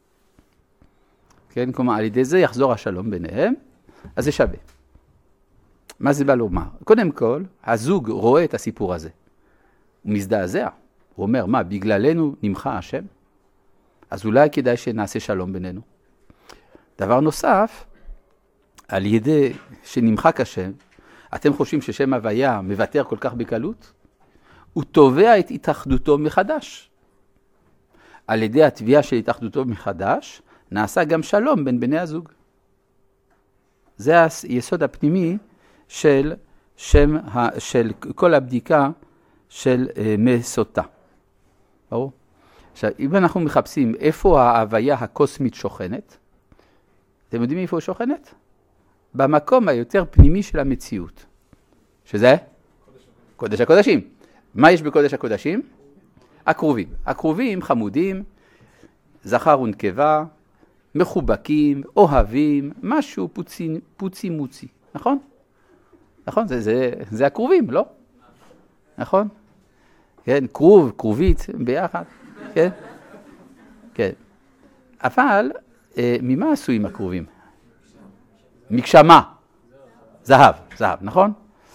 כן, כלומר, על ידי זה יחזור השלום ביניהם, אז זה שווה. מה זה בא לומר? קודם כל, הזוג רואה את הסיפור הזה. הוא מזדעזע. הוא אומר, מה, בגללנו נמחה השם? אז אולי כדאי שנעשה שלום בינינו. דבר נוסף, על ידי שנמחק השם, אתם חושבים ששם הוויה מוותר כל כך בקלות? הוא תובע את התאחדותו מחדש. על ידי התביעה של התאחדותו מחדש, נעשה גם שלום בין בני הזוג. זה היסוד הפנימי של כל הבדיקה של מסוטה. ברור? עכשיו, אם אנחנו מחפשים איפה ההוויה הקוסמית שוכנת, אתם יודעים איפה היא שוכנת? במקום היותר פנימי של המציאות. שזה? קודש הקודשים. מה יש בקודש הקודשים? הקרובים. הקרובים חמודים, זכר ונקבה, מחובקים, אוהבים, משהו פוצי מוצי. נכון? נכון? זה הקרובים, לא? נכון? כן, קרוב, קרובית, ביחד. כן? כן. אבל, ממה עשויים הקרובים? מקשמה. זהב, נכון?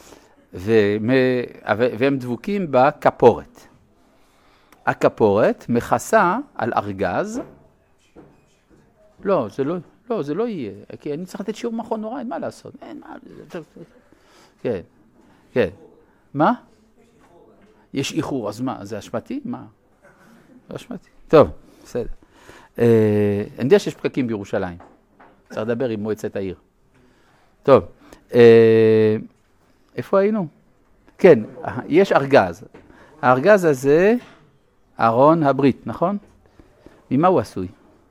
והם דבוקים בכפורת. הכפורת מכסה על ארגז. לא, זה לא יהיה. כי אני צריך לתת שיעור מכון נורא, אין מה לעשות. אין מה. כן, כן. מה? יש איחור, אז מה? זה אשמתי? מה? לא אשמתי. טוב, בסדר. אני יודע שיש פקקים בירושלים. צריך לדבר עם מועצת העיר. טוב, איפה היינו? כן, יש ארגז. הארגז הזה, ארון הברית, נכון? ממה הוא עשוי?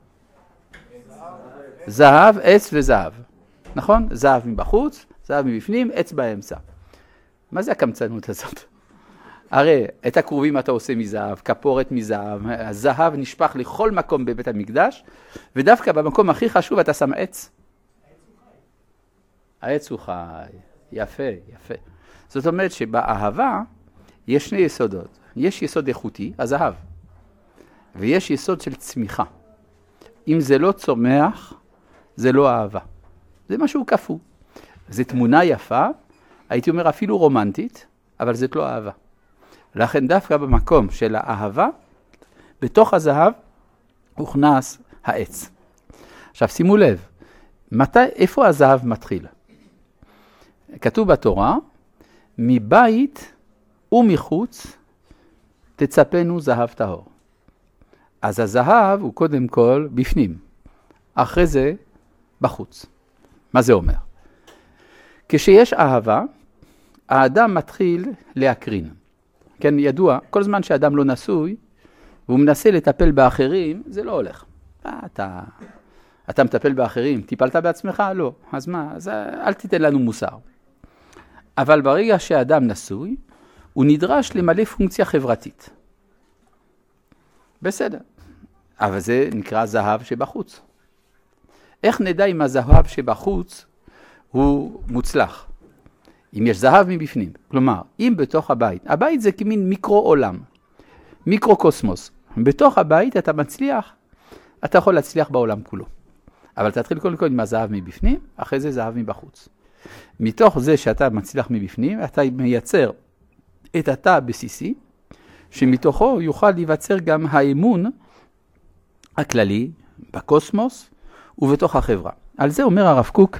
זהב, עץ וזהב. נכון? זהב מבחוץ, זהב מבפנים, עץ באמצע. מה זה הקמצנות הזאת? הרי את הקרובים אתה עושה מזהב, כפורת מזהב, הזהב נשפך לכל מקום בבית המקדש, ודווקא במקום הכי חשוב אתה שם עץ. העץ הוא חי. יפה, יפה. זאת אומרת שבאהבה יש שני יסודות. יש יסוד איכותי, הזהב, ויש יסוד של צמיחה. אם זה לא צומח, זה לא אהבה. זה משהו כפו. זו תמונה יפה, הייתי אומר אפילו רומנטית, אבל זאת לא אהבה. לכן דווקא במקום של האהבה, בתוך הזהב הוכנס העץ. עכשיו שימו לב, איפה הזהב מתחיל? כתוב בתורה, מבית ומחוץ תצפנו זהב טהור. אז הזהב הוא קודם כל בפנים, אחרי זה בחוץ. מה זה אומר? כשיש אהבה, האדם מתחיל להקרין. כן, ידוע, כל זמן שאדם לא נשוי, והוא מנסה לטפל באחרים, זה לא הולך. אתה מטפל באחרים, טיפלת בעצמך? לא. אז מה? אז אל תיתן לנו מוסר. אבל ברגע שאדם נשוי, הוא נדרש למלא פונקציה חברתית. בסדר. אבל זה נקרא זהב שבחוץ. איך נדע אם הזהב שבחוץ הוא מוצלח? אם יש זהב מבפנים. כלומר, אם בתוך הבית, הבית זה כמין מיקרו-עולם, מיקרו-קוסמוס. בתוך הבית אתה מצליח, אתה יכול להצליח בעולם כולו. אבל תתחיל קודם כל עם הזהב מבפנים, אחרי זה זהב מבחוץ. מתוך זה שאתה מצליח מבפנים, אתה מייצר את התא הבסיסי, שמתוכו יוכל להיווצר גם האמון הכללי בקוסמוס ובתוך החברה. על זה אומר הרב קוק,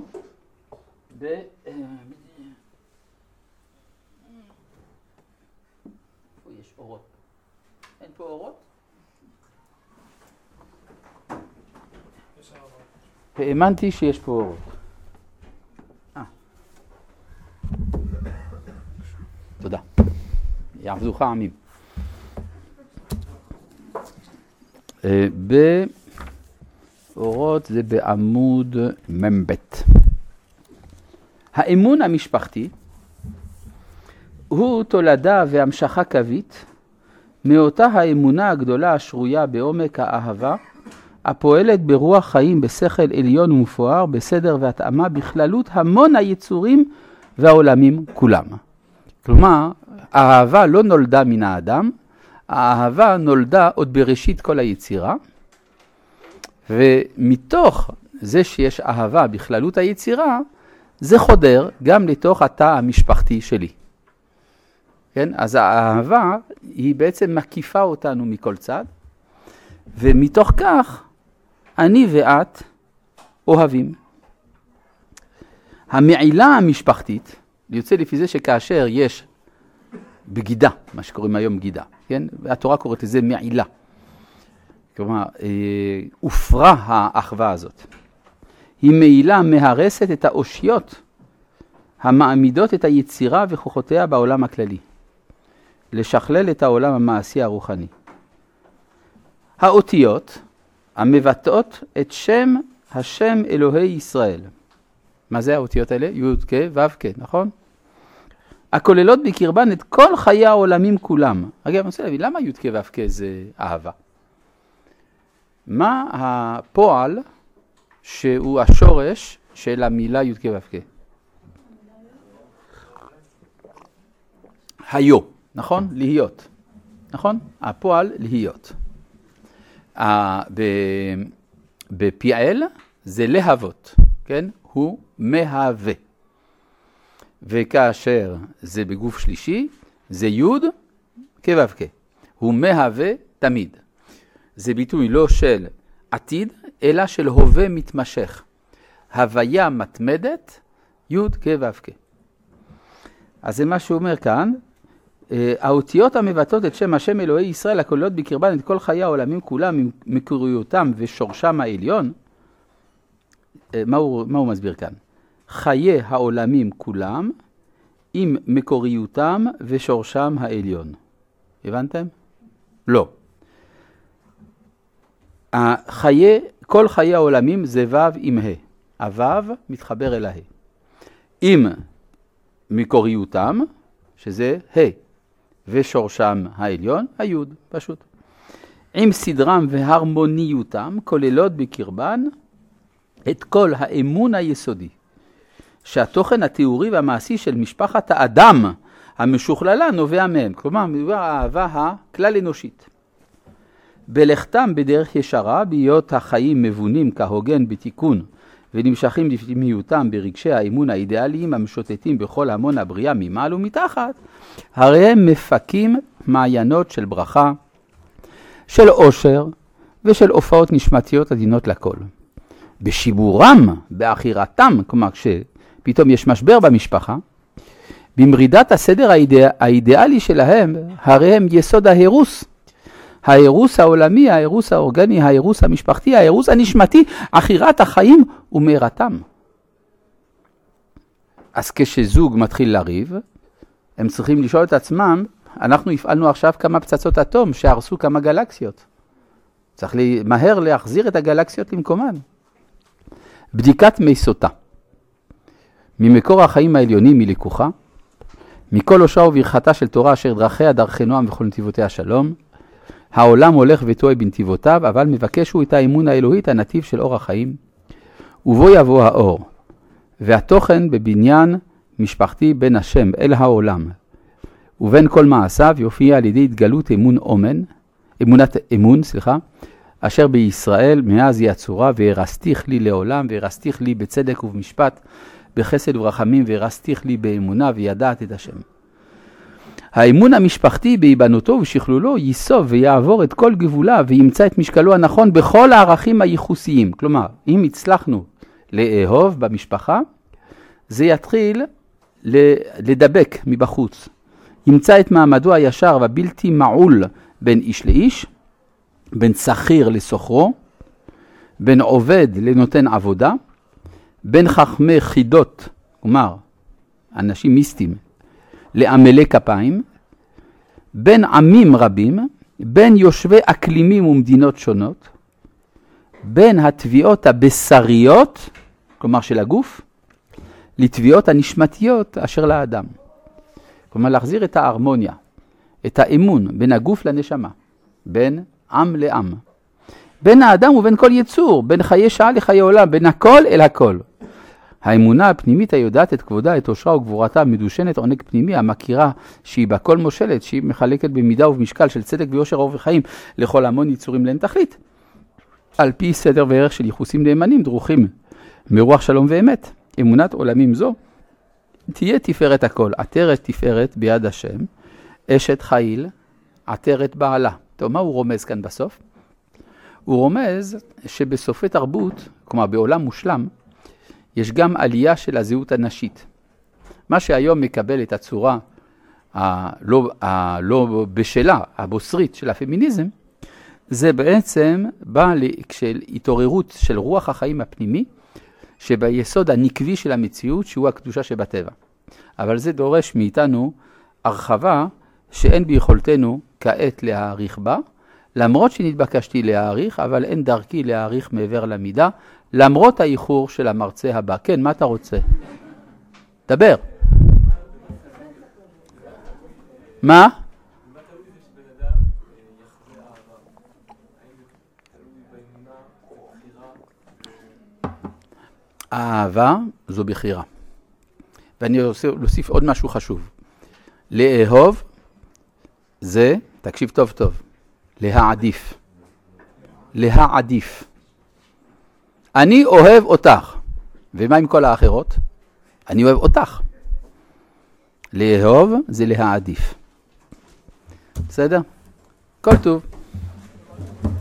יש אורות. אין פה אורות? האמנתי שיש פה אורות. תודה. יעבדוך עמים. באורות זה בעמוד ממבט. האמון המשפחתי הוא תולדה והמשכה קווית מאותה האמונה הגדולה השרויה בעומק האהבה, הפועלת ברוח חיים בשכל עליון ומפואר, בסדר והתאמה בכללות המון היצורים והעולמים כולם. כלומר, האהבה לא נולדה מן האדם, האהבה נולדה עוד בראשית כל היצירה, ומתוך זה שיש אהבה בכללות היצירה, זה חודר גם לתוך התא המשפחתי שלי. כן? אז האהבה היא בעצם מקיפה אותנו מכל צד, ומתוך כך אני ואת אוהבים. המעילה המשפחתית, יוצא לפי זה שכאשר יש בגידה, מה שקוראים היום בגידה, כן? והתורה קוראת לזה מעילה. כלומר, הופרה האחווה הזאת. היא מעילה מהרסת את האושיות המעמידות את היצירה וכוחותיה בעולם הכללי. לשכלל את העולם המעשי הרוחני. האותיות המבטאות את שם השם אלוהי ישראל. מה זה האותיות האלה? י' כ' ו' כ', נכון? הכוללות בקרבן את כל חיי העולמים כולם. רגע, אני רוצה להבין, למה י' כ' ו' כ' זה אהבה? מה הפועל שהוא השורש של המילה י' כ' ו' כ'? היו, נכון? להיות. נכון? הפועל להיות. בפיעל זה להוות, כן? הוא מהווה. וכאשר זה בגוף שלישי, זה י' כ' ו' כ'. הוא מהווה תמיד. זה ביטוי לא של עתיד, אלא של הווה מתמשך. הוויה מתמדת, י' כ' ו' כ'. אז זה מה שהוא אומר כאן, האותיות המבטאות את שם השם אלוהי ישראל, הכוללות בקרבן את כל חיי העולמים כולם, עם מקוריותם ושורשם העליון. מה הוא מסביר כאן? חיי העולמים כולם, עם מקוריותם ושורשם העליון. הבנתם? לא. כל חיי העולמים זה ו' עם ה'. הו' מתחבר אל ה'. עם מקוריותם, שזה ה'. ושורשם העליון, היוד, פשוט. עם סדרם והרמוניותם, כוללות בקרבן את כל האמון היסודי, שהתוכן התיאורי והמעשי של משפחת האדם המשוכללה נובע מהם. כלומר, מדובר האהבה הכלל אנושית. בלכתם בדרך ישרה, בהיות החיים מבונים כהוגן בתיקון, ונמשכים לפנימיותם ברגשי האמון האידיאליים המשוטטים בכל המון הבריאה ממעל ומתחת, הרי הם מפקים מעיינות של ברכה, של עושר ושל הופעות נשמתיות עדינות לכל. בשיבורם, באחירתם, כלומר כשפתאום יש משבר במשפחה, במרידת הסדר האידיאלי שלהם, הרי הם יסוד ההירוס. ההירוס העולמי, ההירוס האורגני, ההירוס המשפחתי, ההירוס הנשמתי, אחירת החיים ומהרתם. אז כשזוג מתחיל לריב, הם צריכים לשאול את עצמם, אנחנו הפעלנו עכשיו כמה פצצות אטום שהרסו כמה גלקסיות. צריך מהר להחזיר את הגלקסיות למקומן. בדיקת מי סוטה. ממקור החיים העליונים היא לקוחה, מכל אושרה וברכתה של תורה אשר דרכיה דרכי נועם וכל נתיבותיה שלום. העולם הולך וטועה בנתיבותיו, אבל מבקש הוא את האמון האלוהית, הנתיב של אור החיים. ובו יבוא האור, והתוכן בבניין משפחתי בין השם אל העולם, ובין כל מעשיו יופיע על ידי התגלות אמונת אמון, אשר בישראל מאז יצורה, והרסתיך לי לעולם, והרסתיך לי בצדק ובמשפט, בחסד ורחמים, והרסתיך לי באמונה, וידעת את השם. האמון המשפחתי בהיבנותו ושכלולו ייסוב ויעבור את כל גבולה, וימצא את משקלו הנכון בכל הערכים הייחוסיים. כלומר, אם הצלחנו לאהוב במשפחה, זה יתחיל לדבק מבחוץ. ימצא את מעמדו הישר והבלתי מעול בין איש לאיש, בין שכיר לסוחרו, בין עובד לנותן עבודה, בין חכמי חידות, כלומר, אנשים מיסטים, לעמלי כפיים, בין עמים רבים, בין יושבי אקלימים ומדינות שונות, בין התביעות הבשריות, כלומר של הגוף, לתביעות הנשמתיות אשר לאדם. כלומר, להחזיר את ההרמוניה, את האמון בין הגוף לנשמה, בין עם לעם, בין האדם ובין כל יצור, בין חיי שעה לחיי עולם, בין הכל אל הכל. האמונה הפנימית היודעת את כבודה, את אושרה וגבורתה, מדושנת עונג פנימי, המכירה שהיא בכל מושלת, שהיא מחלקת במידה ובמשקל של צדק ויושר אור וחיים לכל המון יצורים לאין תכלית. על פי סדר וערך של ייחוסים נאמנים, דרוכים מרוח שלום ואמת. אמונת עולמים זו תהיה תפארת הכל, עטרת תפארת ביד השם, אשת חיל, עטרת בעלה. טוב, מה הוא רומז כאן בסוף? הוא רומז שבסופי תרבות, כלומר בעולם מושלם, יש גם עלייה של הזהות הנשית. מה שהיום מקבל את הצורה הלא בשלה, הבוסרית של הפמיניזם, זה בעצם בא של התעוררות של רוח החיים הפנימי, שביסוד הנקבי של המציאות, שהוא הקדושה שבטבע. אבל זה דורש מאיתנו הרחבה שאין ביכולתנו כעת להעריך בה, למרות שנתבקשתי להעריך, אבל אין דרכי להעריך מעבר למידה, למרות האיחור של המרצה הבא. כן, מה אתה רוצה? דבר. מה? האהבה זו בחירה. ואני רוצה להוסיף עוד משהו חשוב. לאהוב זה, תקשיב טוב טוב, להעדיף. להעדיף. אני אוהב אותך. ומה עם כל האחרות? אני אוהב אותך. לאהוב זה להעדיף. בסדר? כל טוב.